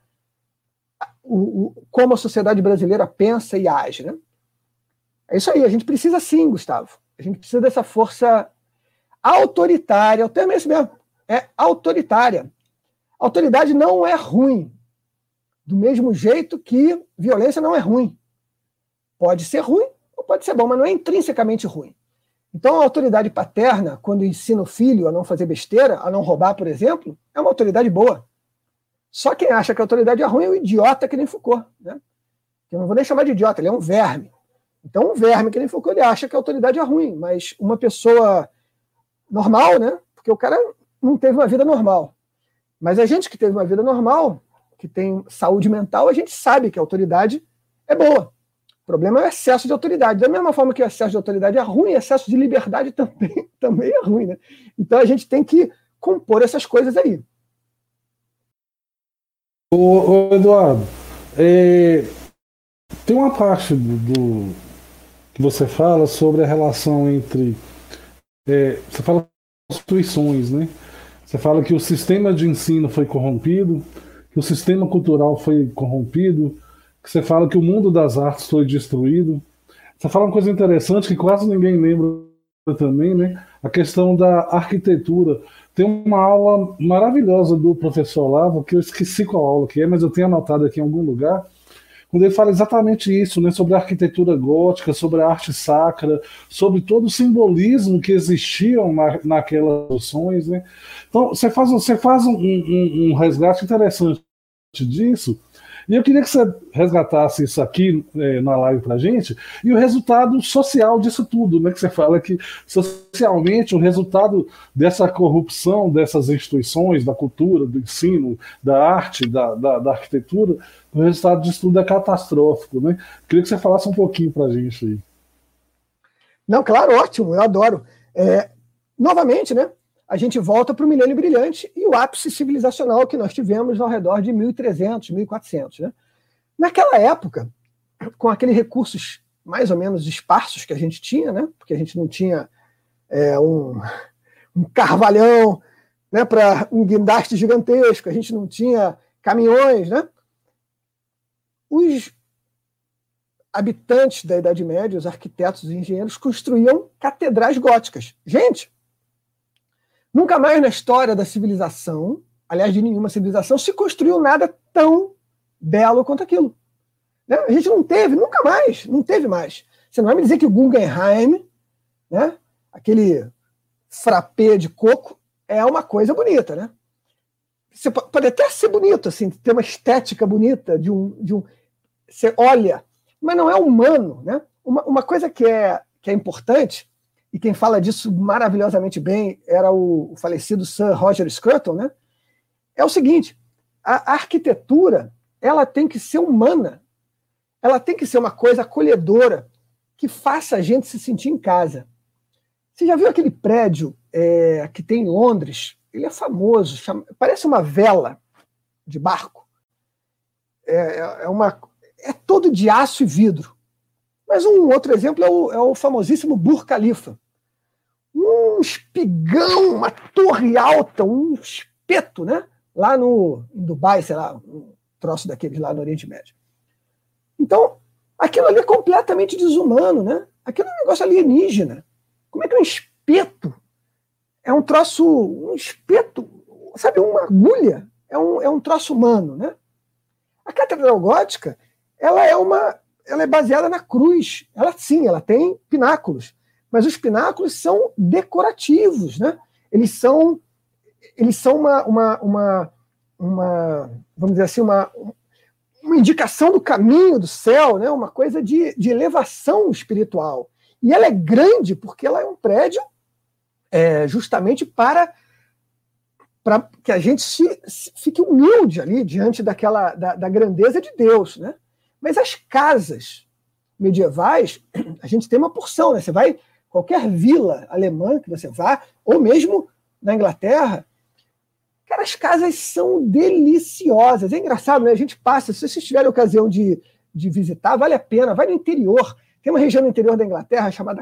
C: o, o, como a sociedade brasileira pensa e age, né? É isso aí, a gente precisa sim, Gustavo. A gente precisa dessa força autoritária, o termo é esse mesmo, é autoritária. Autoridade não é ruim, do mesmo jeito que violência não é ruim. Pode ser ruim ou pode ser bom, mas não é intrinsecamente ruim. Então a autoridade paterna, quando ensina o filho a não fazer besteira, a não roubar, por exemplo, é uma autoridade boa. Só quem acha que a autoridade é ruim é o idiota que nem Foucault, né? Eu não vou nem chamar de idiota, ele é um verme. Então um verme que nem Foucault, ele acha que a autoridade é ruim, mas uma pessoa normal, né? Porque o cara não teve uma vida normal. Mas a gente que teve uma vida normal, que tem saúde mental, a gente sabe que a autoridade é boa. O problema é o excesso de autoridade. Da mesma forma que o excesso de autoridade é ruim, o excesso de liberdade também, também é ruim, né? Então a gente tem que compor essas coisas aí.
A: Ô, ô Eduardo, é, tem uma parte do, do, que você fala sobre a relação entre... É, você fala instituições, né? Você fala que o sistema de ensino foi corrompido, que o sistema cultural foi corrompido, que você fala que o mundo das artes foi destruído. Você fala uma coisa interessante que quase ninguém lembra também, né? A questão da arquitetura. Tem uma aula maravilhosa do professor Lava, que eu esqueci qual aula que é, mas eu tenho anotado aqui em algum lugar, quando ele fala exatamente isso, né, sobre a arquitetura gótica, sobre a arte sacra, sobre todo o simbolismo que existiam na, naquelas noções, né? Então, você faz, você faz um, um, um resgate interessante disso, e eu queria que você resgatasse isso aqui é, na live para a gente, e o resultado social disso tudo, né? Que você fala que socialmente o resultado dessa corrupção dessas instituições, da cultura, do ensino, da arte, da, da, da arquitetura, o resultado disso tudo é catastrófico, né? Queria que você falasse um pouquinho para a gente aí.
C: Não, claro, ótimo, eu adoro. É, novamente, né? A gente volta para o milênio brilhante e o ápice civilizacional que nós tivemos ao redor de mil e trezentos, mil e quatrocentos. Né? Naquela época, com aqueles recursos mais ou menos esparsos que a gente tinha, né? Porque a gente não tinha é, um, um carvalhão, né, para um guindaste gigantesco, a gente não tinha caminhões, né? Os habitantes da Idade Média, os arquitetos e engenheiros, construíam catedrais góticas. Gente, nunca mais na história da civilização, aliás, de nenhuma civilização, se construiu nada tão belo quanto aquilo. Né? A gente não teve, nunca mais, não teve mais. Você não vai me dizer que o Guggenheim, né, aquele frappé de coco, é uma coisa bonita, né? Você pode até ser bonito, assim, ter uma estética bonita de um, de um... Você olha, mas não é humano, né? Uma, uma coisa que é, que é importante, e quem fala disso maravilhosamente bem era o, o falecido Sir Roger Scruton, né? É o seguinte, a, a arquitetura, ela tem que ser humana, ela tem que ser uma coisa acolhedora, que faça a gente se sentir em casa. Você já viu aquele prédio é, que tem em Londres? Ele é famoso, chama, parece uma vela de barco. É, é, uma, é todo de aço e vidro. Mas um outro exemplo é o, é o famosíssimo Burj Khalifa. Um espigão, uma torre alta, um espeto, né? Lá no em Dubai, sei lá, um troço daqueles lá no Oriente Médio. Então, aquilo ali é completamente desumano, né? Aquilo é um negócio alienígena. Como é que um espeto é um troço, um espeto, sabe, uma agulha, é um, é um troço humano, né? A Catedral Gótica, ela é uma, ela é baseada na cruz. Ela sim, ela tem pináculos, mas os pináculos são decorativos, né? Eles são, eles são uma, uma, uma, uma vamos dizer assim, uma, uma indicação do caminho do céu, né? Uma coisa de, de elevação espiritual. E ela é grande porque ela é um prédio É, justamente para, para que a gente se, se fique humilde ali diante daquela, da, da grandeza de Deus. Né? Mas as casas medievais, a gente tem uma porção. Né? Você vai, qualquer vila alemã que você vá, ou mesmo na Inglaterra, cara, as casas são deliciosas. É engraçado, né? A gente passa, se vocês tiverem a ocasião de, de visitar, vale a pena, vai no interior. Tem uma região no interior da Inglaterra chamada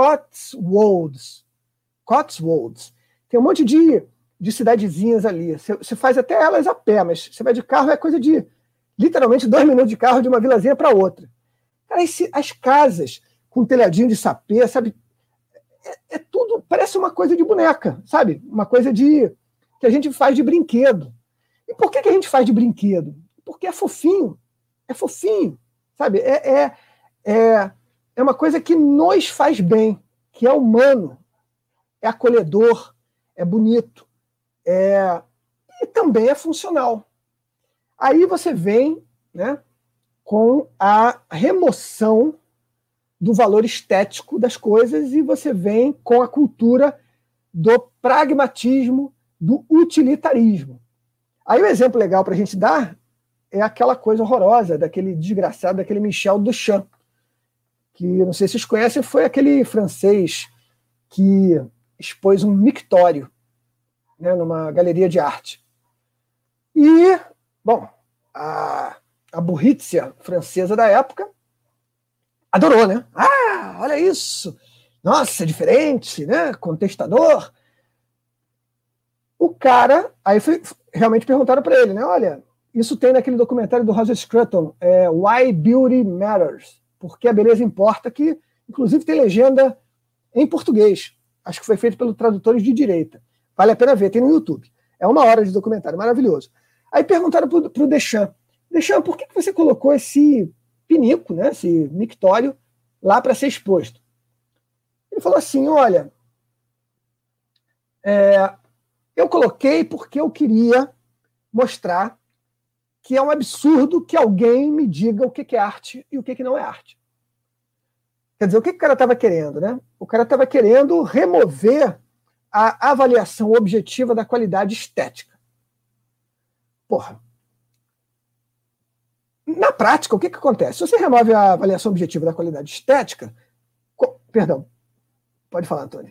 C: Cotswolds. Cotswolds. Tem um monte de, de cidadezinhas ali. Você, você faz até elas a pé, mas você vai de carro, é coisa de literalmente dois minutos de carro de uma vilazinha para outra. Cara, esse, as casas com telhadinho de sapê, sabe? É, é tudo, parece uma coisa de boneca, sabe? Uma coisa de que a gente faz de brinquedo. E por que, que a gente faz de brinquedo? Porque é fofinho. É fofinho, sabe? É, é, é, é uma coisa que nos faz bem, que é humano. É acolhedor, é bonito, é... e também é funcional. Aí você vem, né, com a remoção do valor estético das coisas e você vem com a cultura do pragmatismo, do utilitarismo. Aí o exemplo legal para a gente dar é aquela coisa horrorosa daquele desgraçado, daquele Michel Duchamp, que, não sei se vocês conhecem, foi aquele francês que expôs um mictório, né, numa galeria de arte. E, bom, a, a burrícia francesa da época adorou, né? Ah, olha isso! Nossa, é diferente, né? Contestador. O cara, aí foi, realmente perguntaram para ele, né? Olha, isso tem naquele documentário do Roger Scruton, é, Why Beauty Matters, porque a beleza importa, que inclusive tem legenda em português. Acho que foi feito pelos tradutores de direita. Vale a pena ver, tem no YouTube. É uma hora de documentário, maravilhoso. Aí perguntaram para o Deschamps, Deschamps, por que você colocou esse pinico, né, esse mictório, lá para ser exposto? Ele falou assim, olha, é, eu coloquei porque eu queria mostrar que é um absurdo que alguém me diga o que é arte e o que não é arte. Quer dizer, o que o cara estava querendo, né? O cara estava querendo remover a avaliação objetiva da qualidade estética. Porra. Na prática, o que, que acontece? Se você remove a avaliação objetiva da qualidade estética... Co... Perdão. Pode falar, Antônio.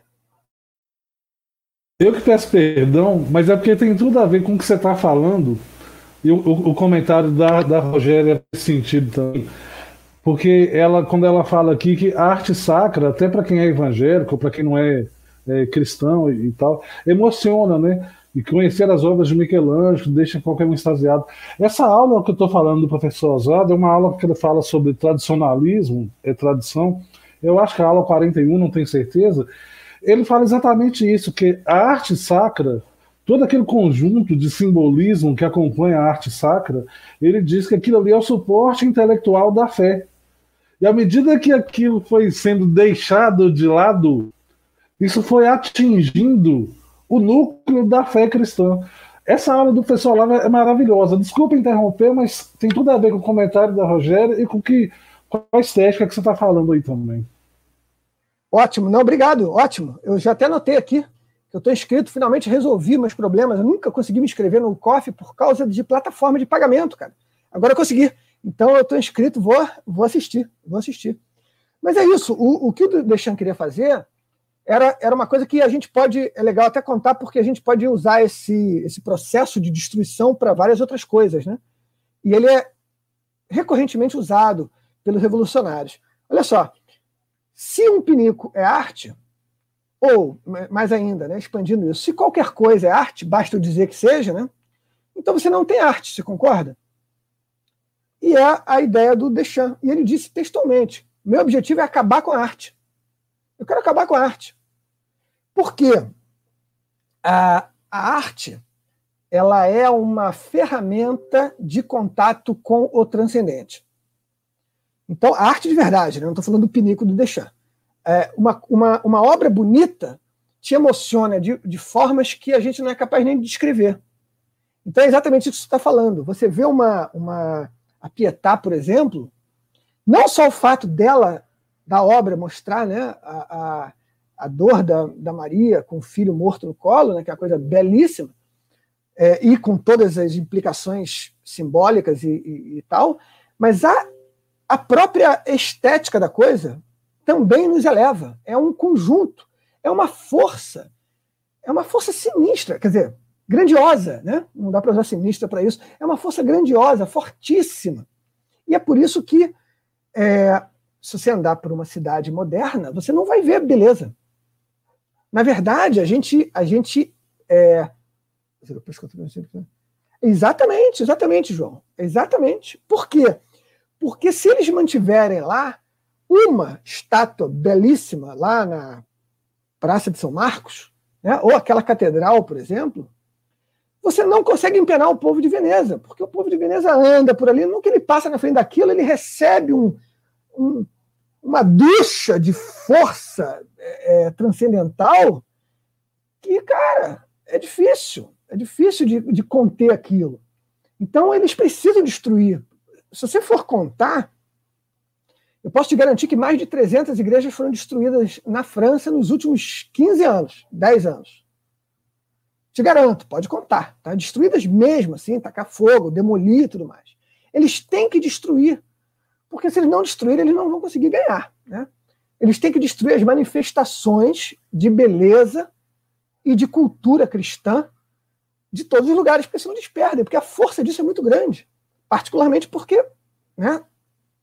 A: Eu que peço perdão, mas é porque tem tudo a ver com o que você está falando. E o, o, o comentário da, da Rogéria nesse sentido também. Porque ela, quando ela fala aqui que a arte sacra, até para quem é evangélico, para quem não é, é cristão e, e tal, emociona, né? E conhecer as obras de Michelangelo deixa qualquer um extasiado. Essa aula que eu estou falando do professor Oswaldo é uma aula que ele fala sobre tradicionalismo, é tradição. Eu acho que a aula quarenta e um, não tenho certeza. Ele fala exatamente isso, que a arte sacra, todo aquele conjunto de simbolismo que acompanha a arte sacra, ele diz que aquilo ali é o suporte intelectual da fé. E à medida que aquilo foi sendo deixado de lado, isso foi atingindo o núcleo da fé cristã. Essa aula do professor Olavo é maravilhosa. Desculpa interromper, mas tem tudo a ver com o comentário da Rogéria e com, que, com a estética que você está falando aí também.
C: Ótimo, não, obrigado, ótimo. Eu já até anotei aqui que eu estou inscrito, finalmente resolvi meus problemas. Eu nunca consegui me inscrever no C O F por causa de plataforma de pagamento, cara. Agora eu consegui. Então eu estou inscrito, vou, vou assistir, vou assistir. Mas é isso, o, o que o Deschamps queria fazer era, era uma coisa que a gente pode, é legal até contar, porque a gente pode usar esse, esse processo de destruição para várias outras coisas, né? E ele é recorrentemente usado pelos revolucionários. Olha só, se um pinico é arte, ou, mais ainda, né, expandindo isso, se qualquer coisa é arte, basta eu dizer que seja, né? Então você não tem arte, você concorda? E é a ideia do Deschamps. E ele disse textualmente, meu objetivo é acabar com a arte. Eu quero acabar com a arte. Por quê? A, a arte, ela é uma ferramenta de contato com o transcendente. Então, a arte de verdade, né? Não estou falando do pinico do Deschamps. É, uma, uma, uma obra bonita te emociona de, de formas que a gente não é capaz nem de descrever. Então, é exatamente isso que você está falando. Você vê uma... uma a Pietà, por exemplo, não só o fato dela, da obra, mostrar, né, a, a, a dor da, da Maria com o filho morto no colo, né, que é uma coisa belíssima, é, e com todas as implicações simbólicas e, e, e tal, mas a, a própria estética da coisa também nos eleva. É um conjunto, é uma força, é uma força sinistra, quer dizer, grandiosa, né? Não dá para usar sinistra para isso. É uma força grandiosa, fortíssima. E é por isso que, é, se você andar por uma cidade moderna, você não vai ver beleza. Na verdade, a gente... A gente é... Exatamente, exatamente, João. Exatamente. Por quê? Porque se eles mantiverem lá uma estátua belíssima lá na Praça de São Marcos, né? Ou aquela catedral, por exemplo, você não consegue empenar o povo de Veneza, porque o povo de Veneza anda por ali, nunca ele passa na frente daquilo, ele recebe um, um, uma ducha de força é, transcendental que, cara, é difícil, é difícil de, de conter aquilo. Então, eles precisam destruir. Se você for contar, eu posso te garantir que mais de trezentas igrejas foram destruídas na França nos últimos quinze anos, dez anos. Te garanto, pode contar. Tá? Destruídas mesmo, assim, tacar fogo, demolir e tudo mais. Eles têm que destruir, porque se eles não destruírem, eles não vão conseguir ganhar. Né? Eles têm que destruir as manifestações de beleza e de cultura cristã de todos os lugares, porque senão eles perdem, porque a força disso é muito grande. Particularmente porque, né,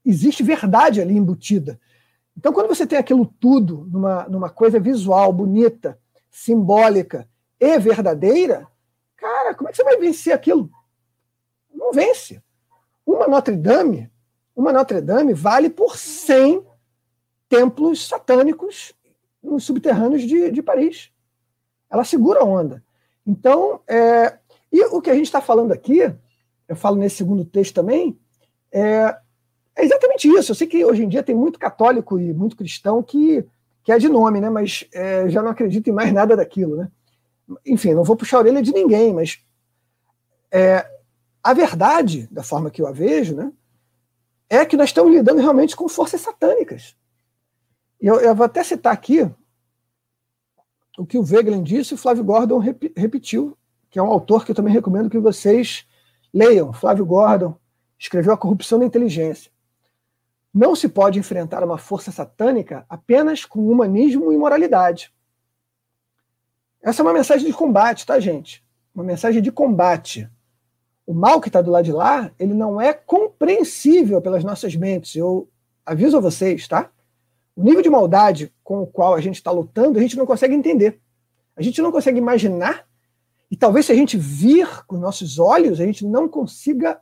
C: existe verdade ali embutida. Então, quando você tem aquilo tudo numa, numa coisa visual, bonita, simbólica e verdadeira, cara, como é que você vai vencer aquilo? Não vence. Uma Notre Dame, uma Notre Dame vale por cem templos satânicos nos subterrâneos de, de Paris. Ela segura a onda. Então, é, e o que a gente está falando aqui, eu falo nesse segundo texto também, é, é exatamente isso. Eu sei que hoje em dia tem muito católico e muito cristão que, que é de nome, né? Mas é, já não acredito em mais nada daquilo, né? Enfim, não vou puxar a orelha de ninguém, mas é, a verdade, da forma que eu a vejo, né, é que nós estamos lidando realmente com forças satânicas. E eu, eu vou até citar aqui o que o Wegelin disse e o Flávio Gordon rep, repetiu, que é um autor que eu também recomendo que vocês leiam. Flávio Gordon escreveu A Corrupção da Inteligência. Não se pode enfrentar uma força satânica apenas com humanismo e moralidade. Essa é uma mensagem de combate, tá, gente? Uma mensagem de combate. O mal que está do lado de lá, ele não é compreensível pelas nossas mentes. Eu aviso a vocês, tá? O nível de maldade com o qual a gente está lutando, a gente não consegue entender. A gente não consegue imaginar. E talvez se a gente vir com nossos olhos, a gente não consiga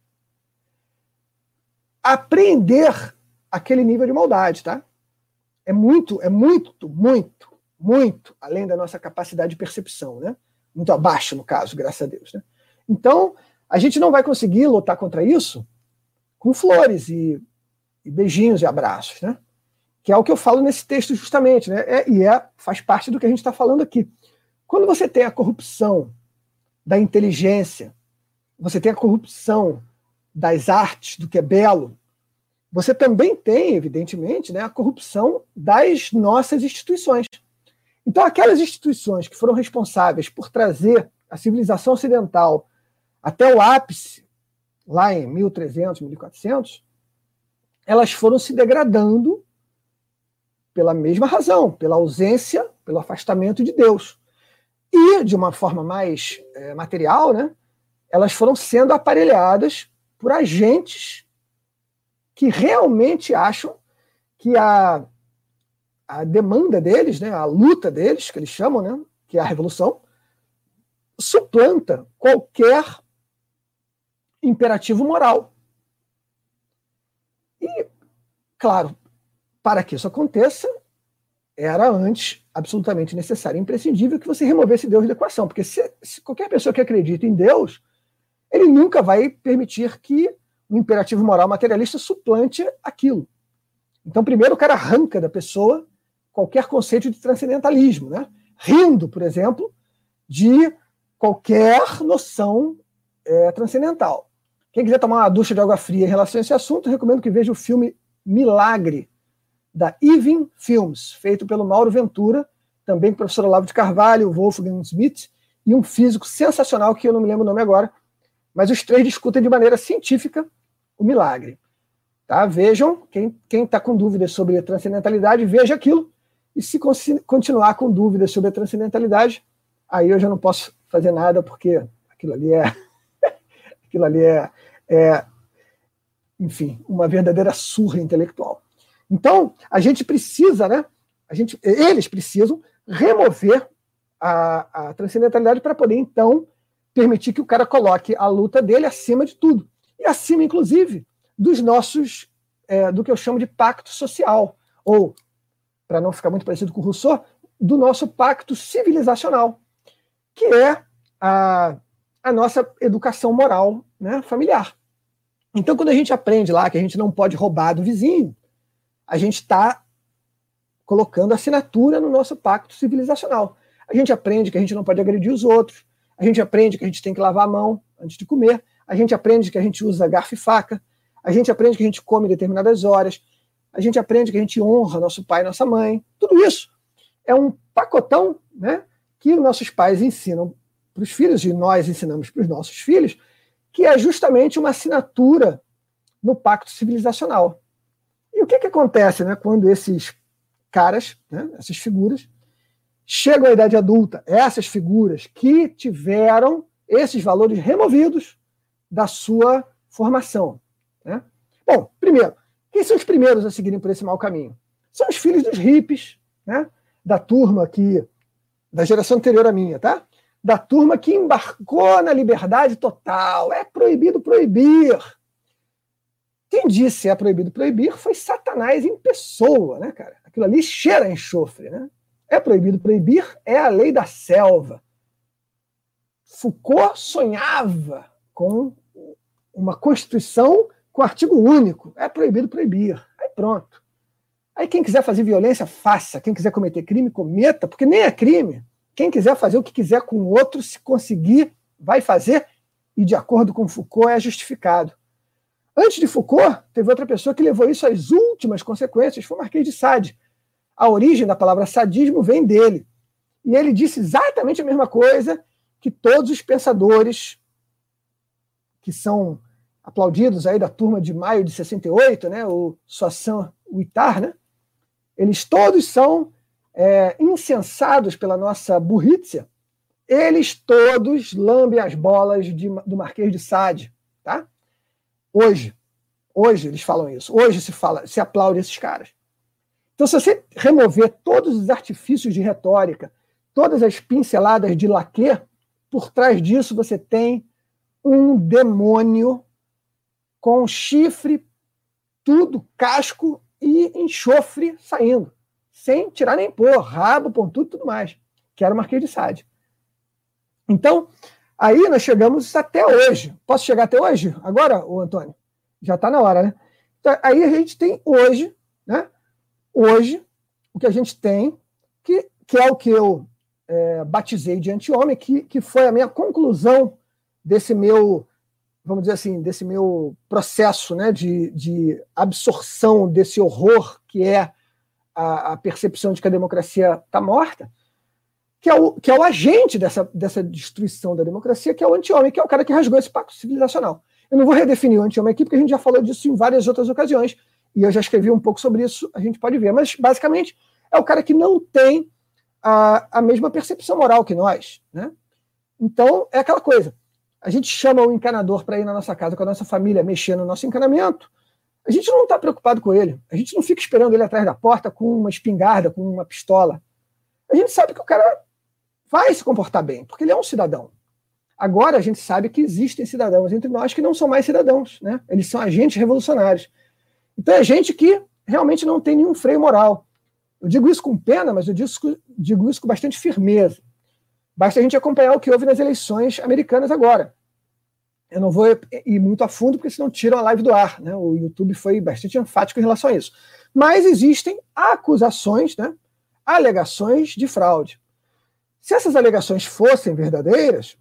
C: apreender aquele nível de maldade, tá? É muito, é muito, muito, muito além da nossa capacidade de percepção, né? Muito abaixo, no caso, graças a Deus, né? Então, a gente não vai conseguir lutar contra isso com flores e, e beijinhos e abraços, né? Que é o que eu falo nesse texto justamente, né? É, e é, faz parte do que a gente está falando aqui. Quando você tem a corrupção da inteligência, você tem a corrupção das artes, do que é belo, você também tem, evidentemente, né, a corrupção das nossas instituições. Então, aquelas instituições que foram responsáveis por trazer a civilização ocidental até o ápice, lá em mil e trezentos, mil e quatrocentos, elas foram se degradando pela mesma razão, pela ausência, pelo afastamento de Deus. E, de uma forma mais é, material, né, elas foram sendo aparelhadas por agentes que realmente acham que a, a demanda deles, né, a luta deles, que eles chamam, né, que é a revolução, suplanta qualquer imperativo moral. E, claro, para que isso aconteça, era antes absolutamente necessário e imprescindível que você removesse Deus da equação, porque se, se qualquer pessoa que acredita em Deus, ele nunca vai permitir que o imperativo moral materialista suplante aquilo. Então, primeiro, o cara arranca da pessoa qualquer conceito de transcendentalismo, né? Rindo, por exemplo, de qualquer noção é, transcendental. Quem quiser tomar uma ducha de água fria em relação a esse assunto, eu recomendo que veja o filme Milagre, da Even Films, feito pelo Mauro Ventura, também com o professor Olavo de Carvalho, o Wolfgang Smith, e um físico sensacional, que eu não me lembro o nome agora, mas os três discutem de maneira científica o milagre. Tá? Vejam, quem está com dúvidas sobre a transcendentalidade, veja aquilo, e se continuar com dúvidas sobre a transcendentalidade, aí eu já não posso fazer nada, porque aquilo ali é, aquilo ali é, é enfim, uma verdadeira surra intelectual. Então, a gente precisa, né? A gente, eles precisam remover a, a transcendentalidade para poder, então, permitir que o cara coloque a luta dele acima de tudo. E acima, inclusive, dos nossos, é, do que eu chamo de pacto social. Ou, para não ficar muito parecido com o Rousseau, do nosso pacto civilizacional, que é a, a nossa educação moral, né, familiar. Então, quando a gente aprende lá que a gente não pode roubar do vizinho, a gente está colocando assinatura no nosso pacto civilizacional. A gente aprende que a gente não pode agredir os outros, a gente aprende que a gente tem que lavar a mão antes de comer, a gente aprende que a gente usa garfo e faca, a gente aprende que a gente come em determinadas horas, a gente aprende que a gente honra nosso pai e nossa mãe. Tudo isso é um pacotão, né, que nossos pais ensinam para os filhos e nós ensinamos para os nossos filhos, que é justamente uma assinatura no pacto civilizacional. E o que, que acontece, né, quando esses caras, né, essas figuras, chegam à idade adulta? Essas figuras que tiveram esses valores removidos da sua formação. Né? Bom, primeiro, Quem são os primeiros a seguirem por esse mau caminho? São os filhos dos hippies, né? Da turma que, da geração anterior à minha, tá? Da turma que embarcou na liberdade total. É proibido proibir. Quem disse é proibido proibir foi Satanás em pessoa, né, cara? Aquilo ali cheira a enxofre, né? É proibido proibir, é a lei da selva. Foucault sonhava com uma Constituição com artigo único. É proibido proibir. Aí pronto. Aí quem quiser fazer violência, faça. Quem quiser cometer crime, cometa, porque nem é crime. Quem quiser fazer o que quiser com o outro, se conseguir, vai fazer, e de acordo com Foucault é justificado. Antes de Foucault, teve outra pessoa que levou isso às últimas consequências, foi o Marquês de Sade. A origem da palavra sadismo vem dele. E ele disse exatamente a mesma coisa que todos os pensadores que são aplaudidos aí da turma de maio de sessenta e oito, né, o Soissons Huitard, né, eles todos são é, incensados pela nossa burrice, eles todos lambem as bolas de, do Marquês de Sade, tá? Hoje, hoje eles falam isso, hoje se fala, se aplaude esses caras. Então, se você remover todos os artifícios de retórica, todas as pinceladas de laque, por trás disso você tem um demônio com chifre, tudo, casco e enxofre saindo, sem tirar nem pôr, rabo, pontudo e tudo mais, que era o Marquês de Sade. Então, aí nós chegamos até hoje. Posso chegar até hoje? Agora, ô Antônio? Já está na hora, né? Então, aí a gente tem hoje, né? Hoje, o que a gente tem, que, que é o que eu é, batizei de anti-homem, que, que foi a minha conclusão desse meu, vamos dizer assim, desse meu processo, né, de, de absorção desse horror que é a, a percepção de que a democracia está morta, que é, o, que é o agente dessa, dessa destruição da democracia, que é o anti-homem, que é o cara que rasgou esse pacto civilizacional. Eu não vou redefinir o anti-homem aqui, porque a gente já falou disso em várias outras ocasiões, e eu já escrevi um pouco sobre isso, a gente pode ver, mas basicamente é o cara que não tem a, a mesma percepção moral que nós, né? Então, é aquela coisa, a gente chama o encanador para ir na nossa casa com a nossa família, mexer no nosso encanamento, a gente não está preocupado com ele, a gente não fica esperando ele atrás da porta com uma espingarda, com uma pistola. A gente sabe que o cara vai se comportar bem, porque ele é um cidadão. Agora a gente sabe que existem cidadãos entre nós que não são mais cidadãos, né? Eles são agentes revolucionários. Então é gente que realmente não tem nenhum freio moral. Eu digo isso com pena, mas eu digo isso, digo isso com bastante firmeza. Basta a gente acompanhar o que houve nas eleições americanas agora. Eu não vou ir muito a fundo, porque senão tiram a live do ar, né? O YouTube foi bastante enfático em relação a isso. Mas existem acusações, né? Alegações de fraude. Se essas alegações fossem verdadeiras,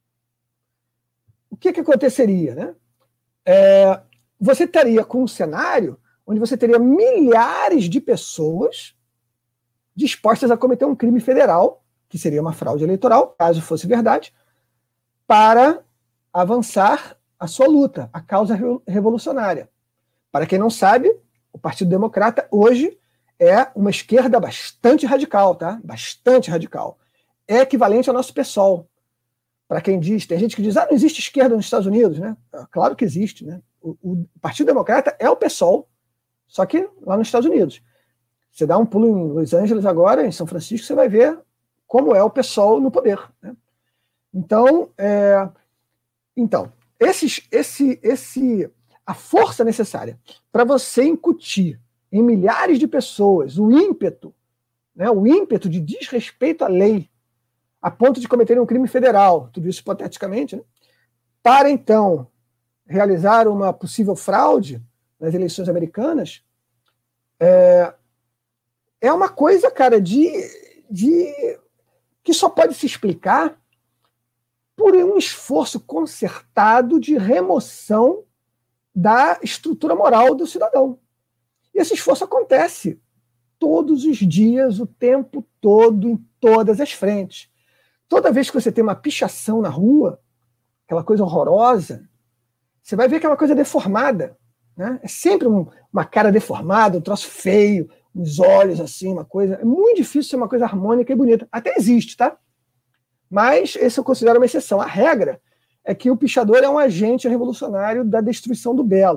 C: o que, que aconteceria, né? É, você estaria com um cenário onde você teria milhares de pessoas dispostas a cometer um crime federal, que seria uma fraude eleitoral, caso fosse verdade, para avançar a sua luta, a causa revolucionária. Para quem não sabe, o Partido Democrata hoje é uma esquerda bastante radical, tá? Bastante radical. É equivalente ao nosso PSOL. Para quem diz, tem gente que diz, ah, não existe esquerda nos Estados Unidos, né? Claro que existe, né? O, o Partido Democrata é o PSOL, só que lá nos Estados Unidos. Você dá um pulo em Los Angeles agora, em São Francisco, você vai ver como é o PSOL no poder, né? Então, é, então esses, esse, esse, a força necessária para você incutir em milhares de pessoas o ímpeto, né, o ímpeto de desrespeito à lei, a ponto de cometerem um crime federal, tudo isso hipoteticamente, né, para então realizar uma possível fraude nas eleições americanas, é, é uma coisa, cara, de, de que só pode se explicar por um esforço concertado de remoção da estrutura moral do cidadão. E esse esforço acontece todos os dias, o tempo todo, em todas as frentes. Toda vez que você tem uma pichação na rua, aquela coisa horrorosa, você vai ver que é uma coisa deformada, né? É sempre um, uma cara deformada, um troço feio, os olhos assim, uma coisa... É muito difícil ser uma coisa harmônica e bonita. Até existe, tá? Mas esse eu considero uma exceção. A regra é que o pichador é um agente revolucionário da destruição do belo.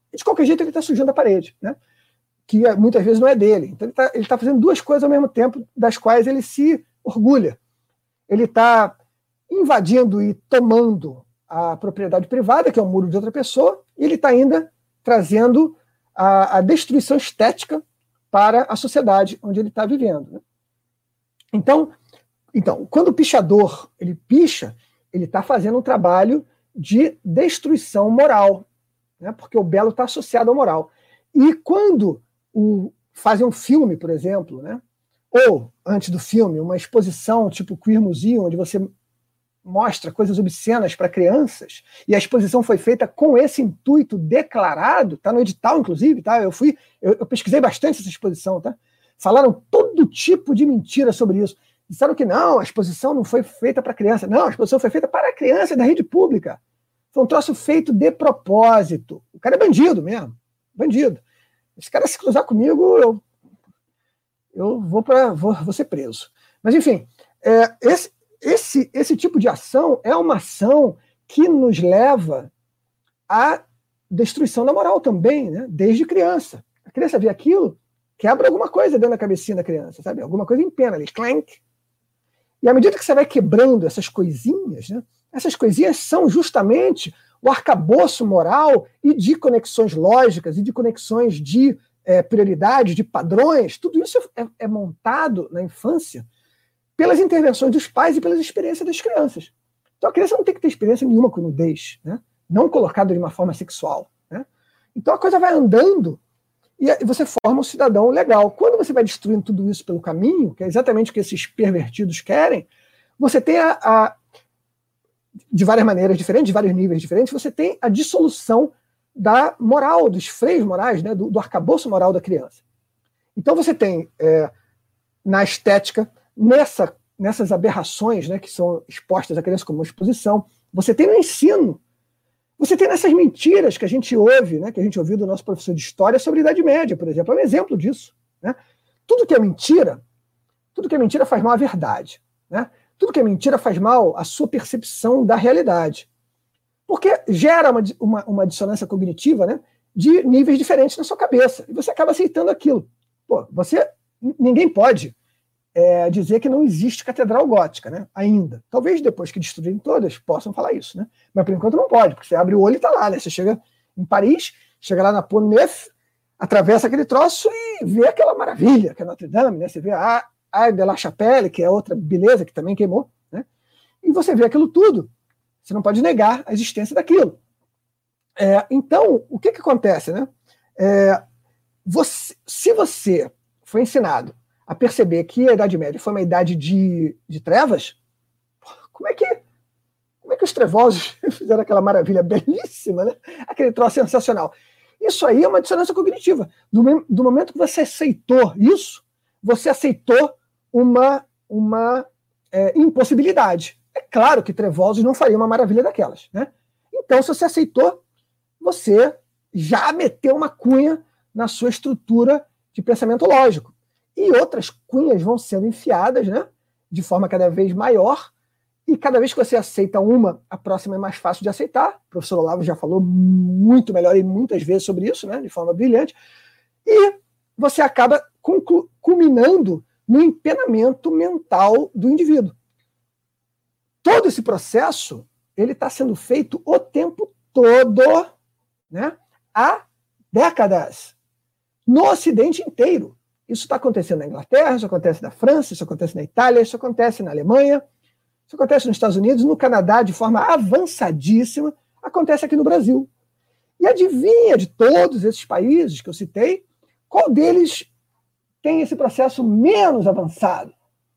C: e de qualquer jeito ele está sujando a parede, né? Que muitas vezes não é dele. Então ele está ele tá fazendo duas coisas ao mesmo tempo, das quais ele se orgulha. Ele está invadindo e tomando a propriedade privada, que é o muro de outra pessoa, e ele está ainda trazendo a, a destruição estética para a sociedade onde ele está vivendo, né? Então, então, quando o pichador ele picha, ele está fazendo um trabalho de destruição moral, né? Porque o belo está associado ao moral. E quando o, fazem um filme, por exemplo, né? Ou, antes do filme, uma exposição tipo Queer Museum, onde você mostra coisas obscenas para crianças, e a exposição foi feita com esse intuito declarado, está no edital, inclusive, tá? Eu fui, eu, eu pesquisei bastante essa exposição, tá? Falaram todo tipo de mentira sobre isso. Disseram que não, a exposição não foi feita para criança. Não, a exposição foi feita para criança da rede pública. Foi um troço feito de propósito. O cara é bandido mesmo, bandido. Esse cara, se cruzar comigo, eu, eu vou, pra, vou, vou ser preso. Mas, enfim, é, esse, esse, esse tipo de ação é uma ação que nos leva à destruição da moral também, né? Desde criança. A criança vê aquilo, quebra alguma coisa dentro da cabecinha da criança, sabe? Alguma coisa empena ali, clank. E à medida que você vai quebrando essas coisinhas, né? Essas coisinhas são justamente o arcabouço moral e de conexões lógicas e de conexões de é, prioridades, de padrões. Tudo isso é, é montado na infância pelas intervenções dos pais e pelas experiências das crianças. Então a criança não tem que ter experiência nenhuma com nudez, né? Não colocado de uma forma sexual, né? Então a coisa vai andando e você forma um cidadão legal. Quando você vai destruindo tudo isso pelo caminho, que é exatamente o que esses pervertidos querem, você tem a, a de várias maneiras diferentes, de vários níveis diferentes, você tem a dissolução da moral, dos freios morais, né, do, do arcabouço moral da criança. Então você tem, é, na estética, nessa, nessas aberrações, né, que são expostas à criança como uma exposição, você tem no ensino, você tem nessas mentiras que a gente ouve, né, que a gente ouviu do nosso professor de história sobre a Idade Média, por exemplo, é um exemplo disso, né? Tudo que é mentira, tudo que é mentira faz mal à verdade, né? Tudo que é mentira faz mal à sua percepção da realidade. Porque gera uma, uma, uma dissonância cognitiva, né, de níveis diferentes na sua cabeça. E você acaba aceitando aquilo. Pô, você, ninguém pode é, dizer que não existe catedral gótica, né, ainda. Talvez depois que destruírem todas possam falar isso, né? Mas por enquanto não pode, porque você abre o olho e está lá, né? Você chega em Paris, chega lá na Pont Neuf, atravessa aquele troço e vê aquela maravilha que é Notre Dame, né? Você vê a Arc de la Chapelle, que é outra beleza que também queimou, né? E você vê aquilo tudo. Você não pode negar a existência daquilo. É, então, o que, que acontece, né? É, você, se você foi ensinado a perceber que a Idade Média foi uma idade de, de trevas, como é que como é que os trevosos fizeram aquela maravilha belíssima, né? Aquele troço sensacional? Isso aí é uma dissonância cognitiva. Do, do momento que você aceitou isso, você aceitou uma, uma é, impossibilidade. É claro que trevosos não fariam uma maravilha daquelas, né? Então, se você aceitou, você já meteu uma cunha na sua estrutura de pensamento lógico. E outras cunhas vão sendo enfiadas, né, de forma cada vez maior, e cada vez que você aceita uma, a próxima é mais fácil de aceitar. O professor Olavo já falou muito melhor e muitas vezes sobre isso, né, de forma brilhante. E você acaba culminando no empenamento mental do indivíduo. Todo esse processo ele está sendo feito o tempo todo, né, há décadas, no Ocidente inteiro. Isso está acontecendo na Inglaterra, isso acontece na França, isso acontece na Itália, isso acontece na Alemanha, isso acontece nos Estados Unidos, no Canadá, de forma avançadíssima, acontece aqui no Brasil. E adivinha, de todos esses países que eu citei, qual deles tem esse processo menos avançado?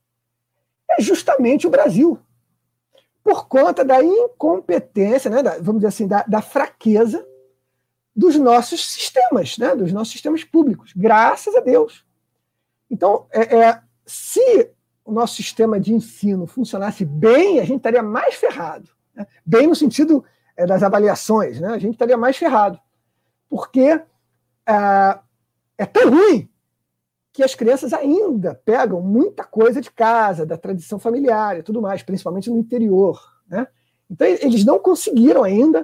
C: É justamente o Brasil. Por conta da incompetência, né, da, vamos dizer assim, da, da fraqueza dos nossos sistemas, né, dos nossos sistemas públicos, graças a Deus. Então, é, é, se o nosso sistema de ensino funcionasse bem, a gente estaria mais ferrado, né? Bem no sentido é, das avaliações, né? A gente estaria mais ferrado. Porque é, é tão ruim que as crianças ainda pegam muita coisa de casa, da tradição familiar e tudo mais, principalmente no interior, né? Então, eles não conseguiram ainda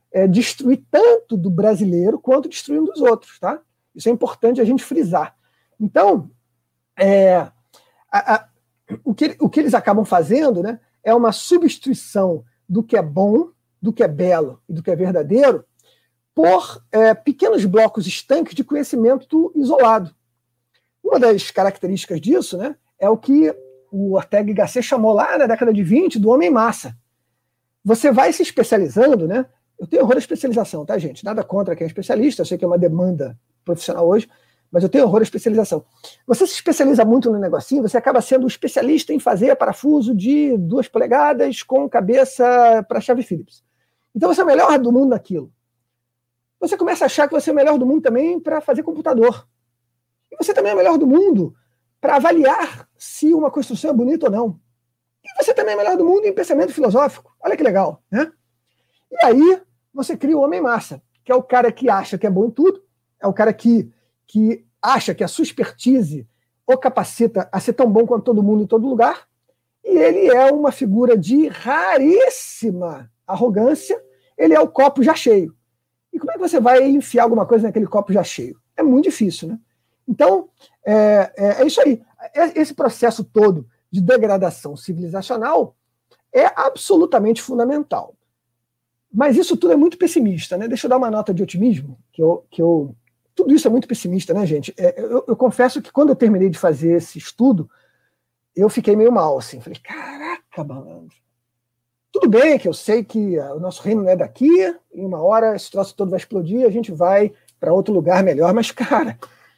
C: é, destruir tanto do brasileiro quanto destruir um dos outros, tá? Isso é importante a gente frisar. Então, é, a, a, o, que, o que eles acabam fazendo, né, é uma substituição do que é bom, do que é belo e do que é verdadeiro por é, pequenos blocos estanques de conhecimento isolado. Uma das características disso, né, é o que o Ortega y Gasset chamou lá na década de vinte do homem-massa. Você vai se especializando, né? Eu tenho horror à especialização, tá, gente? Nada contra quem é especialista, eu sei que é uma demanda profissional hoje, mas eu tenho horror à especialização. Você se especializa muito no negocinho, você acaba sendo um especialista em fazer parafuso de duas polegadas com cabeça para chave Phillips. Então você é o melhor do mundo naquilo. Você começa a achar que você é o melhor do mundo também para fazer computador. E você também é o melhor do mundo para avaliar se uma construção é bonita ou não. E você também é o melhor do mundo em pensamento filosófico. Olha que legal, né? E aí você cria o homem-massa, que é o cara que acha que é bom em tudo, é o cara que, que acha que a sua expertise o capacita a ser tão bom quanto todo mundo em todo lugar, e ele é uma figura de raríssima arrogância, ele é o copo já cheio. E como é que você vai enfiar alguma coisa naquele copo já cheio? É muito difícil, né? Então, é, é, é isso aí. Esse processo todo de degradação civilizacional é absolutamente fundamental. Mas isso tudo é muito pessimista, né? Deixa eu dar uma nota de otimismo, que eu... Que eu tudo isso é muito pessimista, né, gente? É, eu, eu confesso que quando eu terminei de fazer esse estudo, eu fiquei meio mal, assim. Falei, caraca, malandro. Tudo bem que eu sei que o nosso reino não é daqui, em uma hora esse troço todo vai explodir, a gente vai para outro lugar melhor, mas, cara,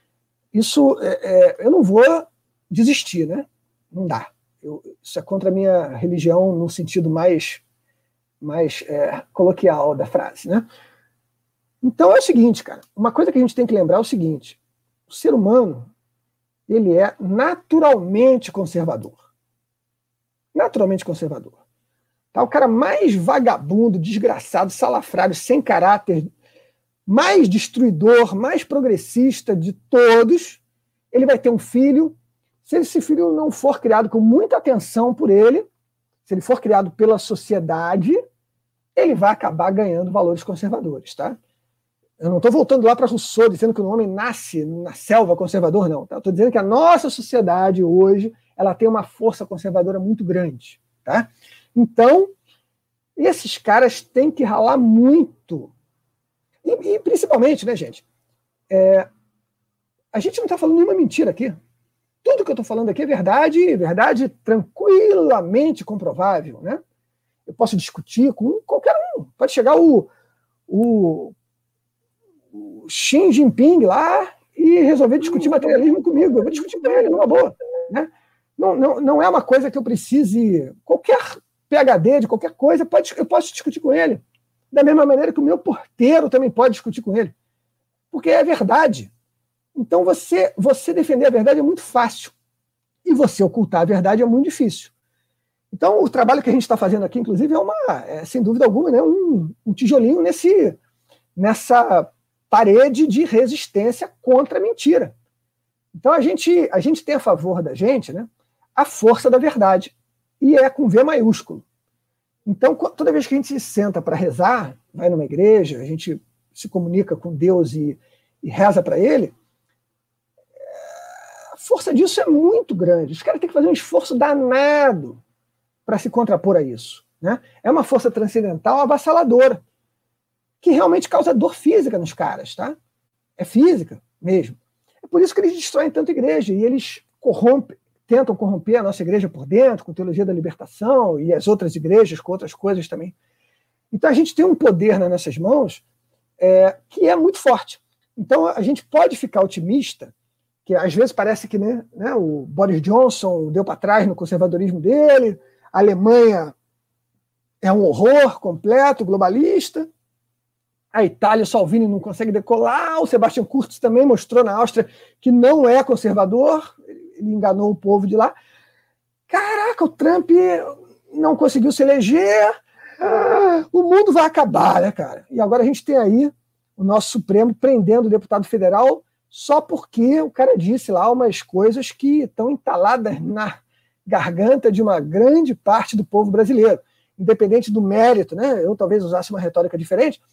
C: isso é, é, eu não vou desistir, né? Não dá. Eu, isso é contra a minha religião no sentido mais, mais é, coloquial da frase, né? Então é o seguinte, cara, uma coisa que a gente tem que lembrar é o seguinte, o ser humano, ele é naturalmente conservador. Naturalmente conservador. Tá? O cara mais vagabundo, desgraçado, salafrário, sem caráter, mais destruidor, mais progressista de todos, ele vai ter um filho. Se esse filho não for criado com muita atenção por ele, se ele for criado pela sociedade, ele vai acabar ganhando valores conservadores, tá? Eu não estou voltando lá para Rousseau, dizendo que o homem nasce na selva conservador, não. Tá? Estou dizendo que a nossa sociedade hoje ela tem uma força conservadora muito grande. Tá? Então, esses caras têm que ralar muito. E, e principalmente, né, gente? É, a gente não está falando nenhuma mentira aqui. Tudo que eu estou falando aqui é verdade, verdade tranquilamente comprovável. Né? Eu posso discutir com qualquer um. Pode chegar o... o o Xi Jinping lá e resolver discutir materialismo comigo. Eu vou discutir com ele, numa boa. Né? Não, não, não é uma coisa que eu precise... Qualquer P H D de qualquer coisa, pode, eu posso discutir com ele. Da mesma maneira que o meu porteiro também pode discutir com ele. Porque é verdade. Então, você, você defender a verdade é muito fácil. E você ocultar a verdade é muito difícil. Então, o trabalho que a gente está fazendo aqui, inclusive, é, uma, é sem dúvida alguma, né, um, um tijolinho nesse, nessa... parede de resistência contra a mentira. Então a gente, a gente tem a favor da gente, né, a força da verdade. E é com V maiúsculo. Então, toda vez que a gente se senta para rezar, vai numa igreja, a gente se comunica com Deus e, e reza para ele, a força disso é muito grande. Os caras têm que fazer um esforço danado para se contrapor a isso. Né? É uma força transcendental avassaladora, que realmente causa dor física nos caras, tá? É física mesmo. É por isso que eles destroem tanto a igreja, e eles corrompem, tentam corromper a nossa igreja por dentro, com teologia da libertação, e as outras igrejas com outras coisas também. Então a gente tem um poder nas nossas mãos é, que é muito forte. Então a gente pode ficar otimista, que às vezes parece que né, né, o Boris Johnson deu para trás no conservadorismo dele, a Alemanha é um horror completo, globalista, a Itália, o Salvini não consegue decolar, o Sebastian Kurz também mostrou na Áustria que não é conservador, ele enganou o povo de lá. Caraca, o Trump não conseguiu se eleger, ah, o mundo vai acabar, né, cara? E agora a gente tem aí o nosso Supremo prendendo o deputado federal só porque o cara disse lá umas coisas que estão entaladas na garganta de uma grande parte do povo brasileiro. Independente do mérito, né? Eu talvez usasse uma retórica diferente,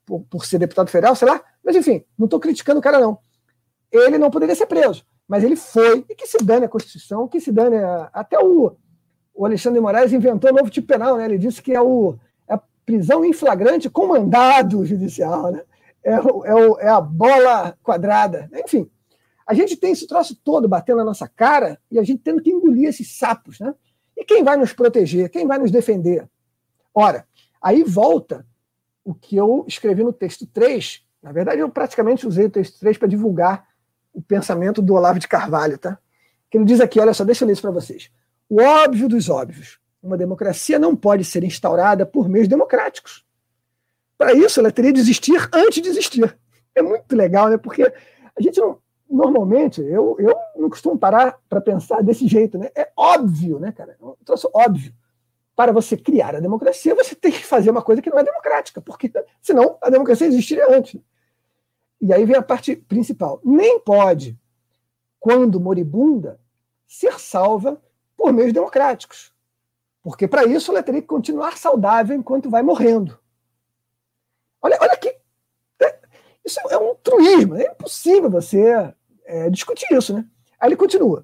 C: por, por ser deputado federal, sei lá, mas enfim, não estou criticando o cara, não. Ele não poderia ser preso, mas ele foi, e que se dane a Constituição, que se dane a, até o, o Alexandre de Moraes inventou um novo tipo penal, né? Ele disse que é, o, é a prisão em flagrante com mandado judicial, né? É, o, é, o, é a bola quadrada, enfim. A gente tem esse troço todo batendo na nossa cara e a gente tendo que engolir esses sapos, né? E quem vai nos proteger? Quem vai nos defender? Ora, aí volta o que eu escrevi no texto três. Na verdade, eu praticamente usei o texto três para divulgar o pensamento do Olavo de Carvalho, tá? Que ele diz aqui, olha só, deixa eu ler isso para vocês. O óbvio dos óbvios. Uma democracia não pode ser instaurada por meios democráticos. Para isso, ela teria de existir antes de existir. É muito legal, né? Porque a gente não... Normalmente, eu, eu não costumo parar para pensar desse jeito, né? É óbvio, né, cara? É um troço óbvio. Para você criar a democracia, você tem que fazer uma coisa que não é democrática, porque senão a democracia existiria antes. E aí vem a parte principal. Nem pode, quando moribunda, ser salva por meios democráticos. Porque para isso ela teria que continuar saudável enquanto vai morrendo. Olha, olha aqui. Isso é um truísmo. É impossível você é, discutir isso, né? Aí ele continua.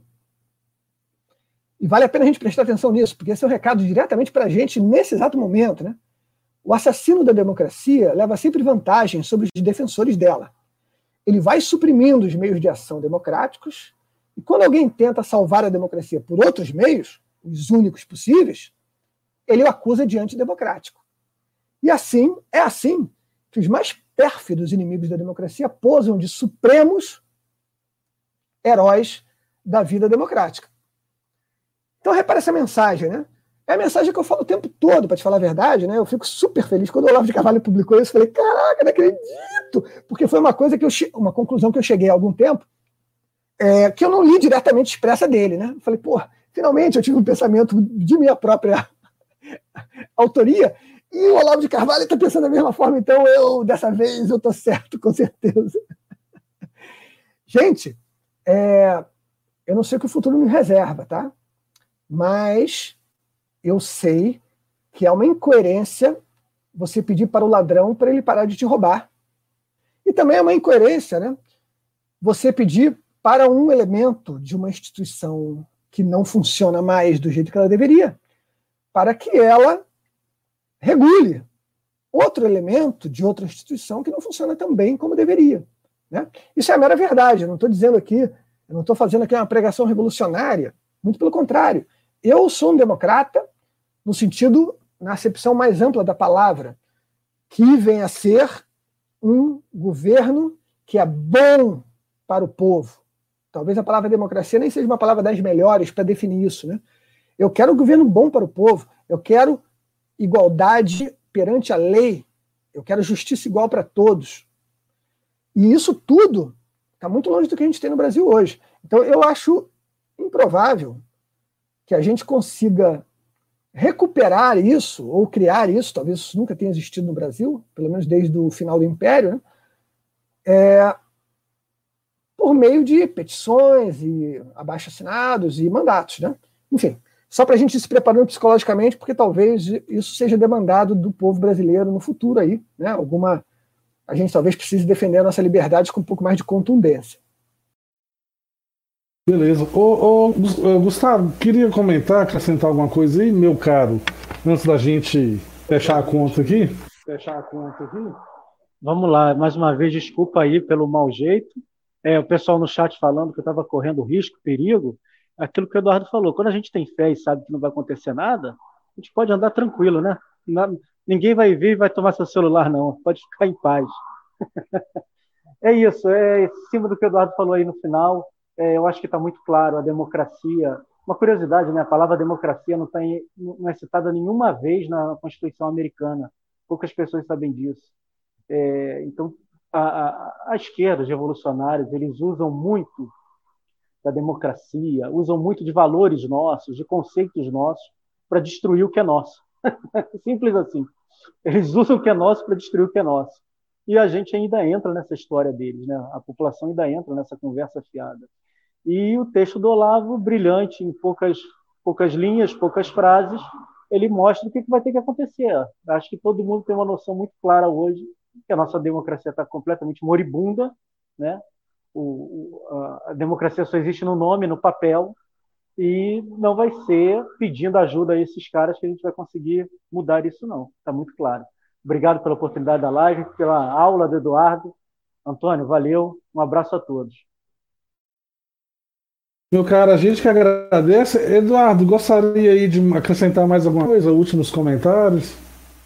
C: E vale a pena a gente prestar atenção nisso, porque esse é um recado diretamente para a gente nesse exato momento, né? O assassino da democracia leva sempre vantagem sobre os defensores dela. Ele vai suprimindo os meios de ação democráticos, e quando alguém tenta salvar a democracia por outros meios, os únicos possíveis, ele o acusa de antidemocrático. E assim, é assim que os mais pérfidos inimigos da democracia posam de supremos heróis da vida democrática. Então, repara essa mensagem, né? É a mensagem que eu falo o tempo todo, para te falar a verdade, né? Eu fico super feliz. Quando o Olavo de Carvalho publicou isso, eu falei, caraca, não acredito! Porque foi uma coisa que eu che... uma conclusão que eu cheguei há algum tempo, é, que eu não li diretamente expressa dele, né? Eu falei, pô, finalmente eu tive um pensamento de minha própria autoria, e o Olavo de Carvalho está pensando da mesma forma, então eu, dessa vez, eu estou certo, com certeza. Gente, é, eu não sei o que o futuro me reserva, tá? Mas eu sei que é uma incoerência você pedir para o ladrão para ele parar de te roubar. E também é uma incoerência, né? Você pedir para um elemento de uma instituição que não funciona mais do jeito que ela deveria, para que ela regule outro elemento de outra instituição que não funciona tão bem como deveria, né? Isso é a mera verdade. Eu não estou dizendo aqui, eu não estou fazendo aqui uma pregação revolucionária, muito pelo contrário. Eu sou um democrata no sentido, na acepção mais ampla da palavra, que vem a ser um governo que é bom para o povo. Talvez a palavra democracia nem seja uma palavra das melhores para definir isso, né? Eu quero um governo bom para o povo, eu quero igualdade perante a lei, eu quero justiça igual para todos. E isso tudo está muito longe do que a gente tem no Brasil hoje. Então eu acho improvável que a gente consiga recuperar isso, ou criar isso, talvez isso nunca tenha existido no Brasil, pelo menos desde o final do Império, né? É, por meio de petições e abaixo-assinados e mandatos, né? Enfim, só para a gente ir se preparando psicologicamente, porque talvez isso seja demandado do povo brasileiro no futuro aí, né? Alguma, a gente talvez precise defender a nossa liberdade com um pouco mais de contundência.
A: Beleza. Ô, ô, Gustavo, queria comentar, acrescentar alguma coisa aí, meu caro, antes da gente fechar a conta aqui?
B: Fechar a conta aqui? Vamos lá, mais uma vez, desculpa aí pelo mau jeito. É, o pessoal no chat falando que eu estava correndo risco, perigo. Aquilo que o Eduardo falou, quando a gente tem fé e sabe que não vai acontecer nada, a gente pode andar tranquilo, né? Ninguém vai vir e vai tomar seu celular, não. Pode ficar em paz. É isso, é em cima do que o Eduardo falou aí no final. É, eu acho que está muito claro, a democracia... Uma curiosidade, né? A palavra democracia não, tá em, não é citada nenhuma vez na Constituição americana. Poucas pessoas sabem disso. É, então, a, a, a esquerda, os revolucionários, eles usam muito da democracia, usam muito de valores nossos, de conceitos nossos, para destruir o que é nosso. Simples assim. Eles usam o que é nosso para destruir o que é nosso. E a gente ainda entra nessa história deles, né? A população ainda entra nessa conversa fiada. E o texto do Olavo, brilhante, em poucas, poucas linhas, poucas frases, ele mostra o que vai ter que acontecer. Acho que todo mundo tem uma noção muito clara hoje
D: que a nossa democracia está completamente moribunda, né? O, a, a democracia só existe no nome, no papel, e não vai ser pedindo ajuda a esses caras que a gente vai conseguir mudar isso, não. Está muito claro. Obrigado pela oportunidade da live, pela aula do Eduardo. Antônio, valeu. Um abraço a todos.
A: Meu cara, a gente que agradece. Eduardo, gostaria aí de acrescentar mais alguma coisa? Últimos comentários?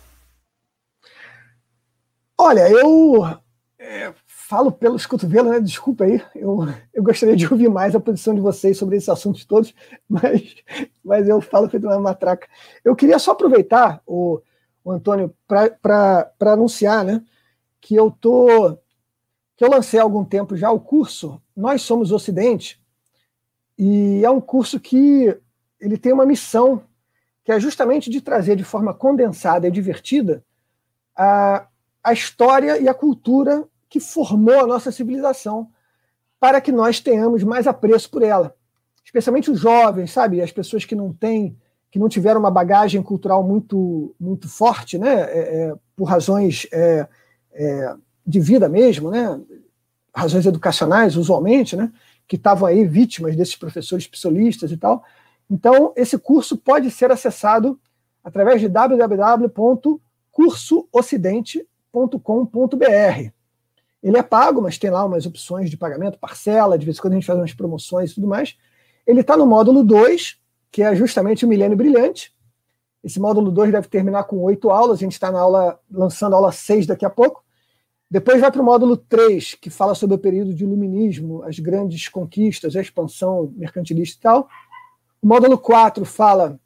C: Olha, eu é, falo pelos cotovelos, né? Desculpa aí. Eu, eu gostaria de ouvir mais a posição de vocês sobre esses assuntos todos, mas, mas eu falo feito uma matraca. Eu queria só aproveitar, o, o Antônio, para anunciar, né, que eu tô, que eu lancei há algum tempo já o curso Nós Somos Ocidente, e é um curso que ele tem uma missão, que é justamente de trazer de forma condensada e divertida a a história e a cultura que formou a nossa civilização, para que nós tenhamos mais apreço por ela. Especialmente os jovens, sabe? As pessoas que não têm, que não tiveram uma bagagem cultural muito, muito forte, né? É, é, por razões é, é, de vida mesmo, né? Razões educacionais, usualmente, né? Que estavam aí vítimas desses professores psolistas e tal. Então, esse curso pode ser acessado através de w w w ponto curso ocidente ponto com ponto b r. Ele é pago, mas tem lá umas opções de pagamento, parcela, de vez em quando a gente faz umas promoções e tudo mais. Ele está no módulo dois, que é justamente o Milênio Brilhante. Esse módulo dois deve terminar com oito aulas, a gente está na aula, lançando a aula seis daqui a pouco. Depois vai para o módulo três, que fala sobre o período de iluminismo, as grandes conquistas, a expansão mercantilista e tal. O módulo quatro fala...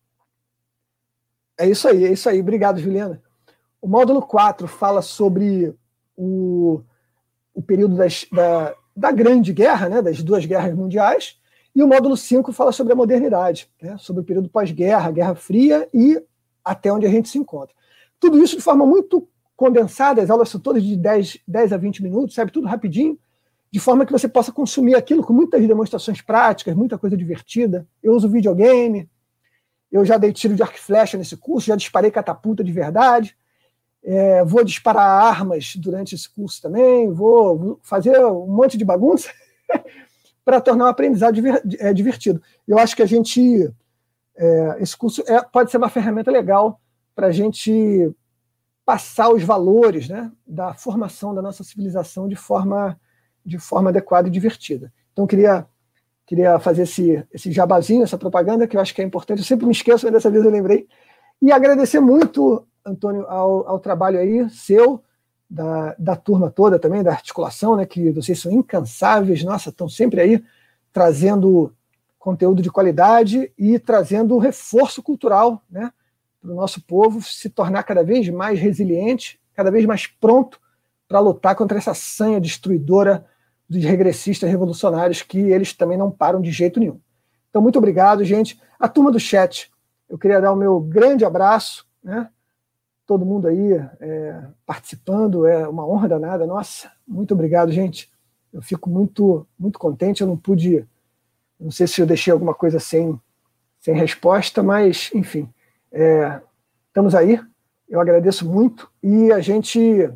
C: É isso aí, é isso aí. Obrigado, Juliana. O módulo quatro fala sobre o, o período das, da, da Grande Guerra, né, das duas guerras mundiais, e o módulo cinco fala sobre a modernidade, né, sobre o período pós-guerra, Guerra Fria e até onde a gente se encontra. Tudo isso de forma muito condensada, as aulas são todas de dez, dez a vinte minutos, sabe, tudo rapidinho, de forma que você possa consumir aquilo com muitas demonstrações práticas, muita coisa divertida. Eu uso videogame, eu já dei tiro de arco e flecha nesse curso, já disparei catapulta de verdade. É, vou disparar armas durante esse curso também, vou fazer um monte de bagunça para tornar o aprendizado divertido. Eu acho que a gente, é, esse curso é, pode ser uma ferramenta legal para a gente passar os valores, né, da formação da nossa civilização de forma, de forma adequada e divertida. Então, queria, queria fazer esse, esse jabazinho, essa propaganda, que eu acho que é importante. Eu sempre me esqueço, mas dessa vez eu lembrei. E agradecer muito, Antônio, ao, ao trabalho aí seu, da, da turma toda também, da articulação, né, que vocês são incansáveis, nossa, estão sempre aí trazendo conteúdo de qualidade e trazendo reforço cultural, né, para o nosso povo se tornar cada vez mais resiliente, cada vez mais pronto para lutar contra essa sanha destruidora dos regressistas revolucionários, que eles também não param de jeito nenhum. Então, muito obrigado, gente. A turma do chat, eu queria dar o meu grande abraço, né? Todo mundo aí é, participando, é uma honra danada. Nossa, muito obrigado, gente. Eu fico muito, muito contente. Eu não pude, não sei se eu deixei alguma coisa sem, sem resposta, mas, enfim, é, estamos aí. Eu agradeço muito e a gente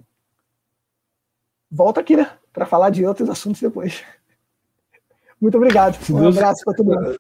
C: volta aqui, né, para falar de outros assuntos depois. Muito obrigado. Um abraço para todo mundo.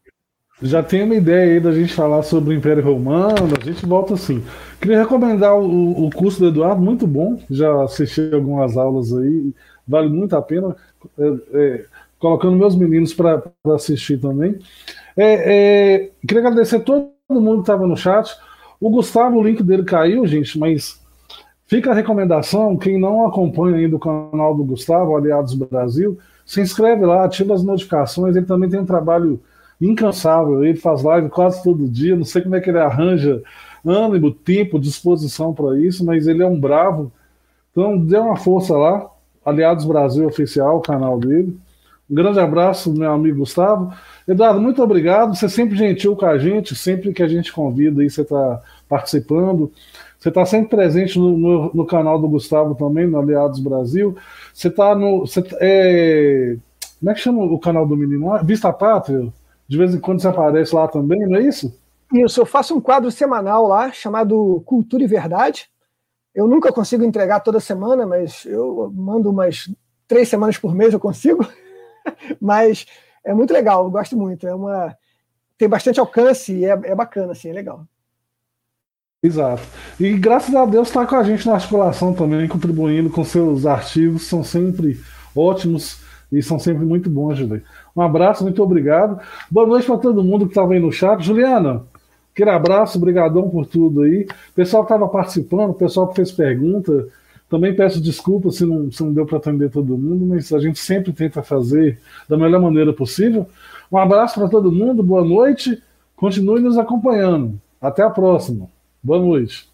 A: Já tem uma ideia aí da gente falar sobre o Império Romano, a gente volta assim. Queria recomendar o, o curso do Eduardo, muito bom, já assisti algumas aulas aí, vale muito a pena, é, é, colocando meus meninos para assistir também. É, é, queria agradecer a todo mundo que estava no chat. O Gustavo, o link dele caiu, gente, mas fica a recomendação, quem não acompanha ainda o canal do Gustavo, Aliados Brasil, se inscreve lá, ativa as notificações, ele também tem um trabalho incansável, ele faz live quase todo dia, não sei como é que ele arranja ânimo, tempo, disposição para isso, mas ele é um bravo, então dê uma força lá, Aliados Brasil Oficial, o canal dele. Um grande abraço, meu amigo Gustavo. Eduardo, muito obrigado, você é sempre gentil com a gente, sempre que a gente convida aí, você está participando, você está sempre presente no, no, no canal do Gustavo também, no Aliados Brasil, você está no... Você, é, como é que chama o canal do menino lá? Vista Pátria? De vez em quando você aparece lá também, não é isso?
C: Isso, eu faço um quadro semanal lá, chamado Cultura e Verdade, Eu nunca consigo entregar toda semana, mas eu mando umas três semanas por mês, eu consigo. Mas é muito legal, eu gosto muito. É uma... Tem bastante alcance e é, é bacana, assim, é legal.
A: Exato. E graças a Deus está com a gente na articulação também, contribuindo com seus artigos, são sempre ótimos e são sempre muito bons, Juliana. Um abraço, muito obrigado. Boa noite para todo mundo que estava aí no chat. Juliana, aquele abraço, brigadão por tudo aí. O pessoal que estava participando, o pessoal que fez pergunta, também peço desculpas se não, se não deu para atender todo mundo, mas a gente sempre tenta fazer da melhor maneira possível. Um abraço para todo mundo, boa noite, continue nos acompanhando. Até a próxima. Boa noite.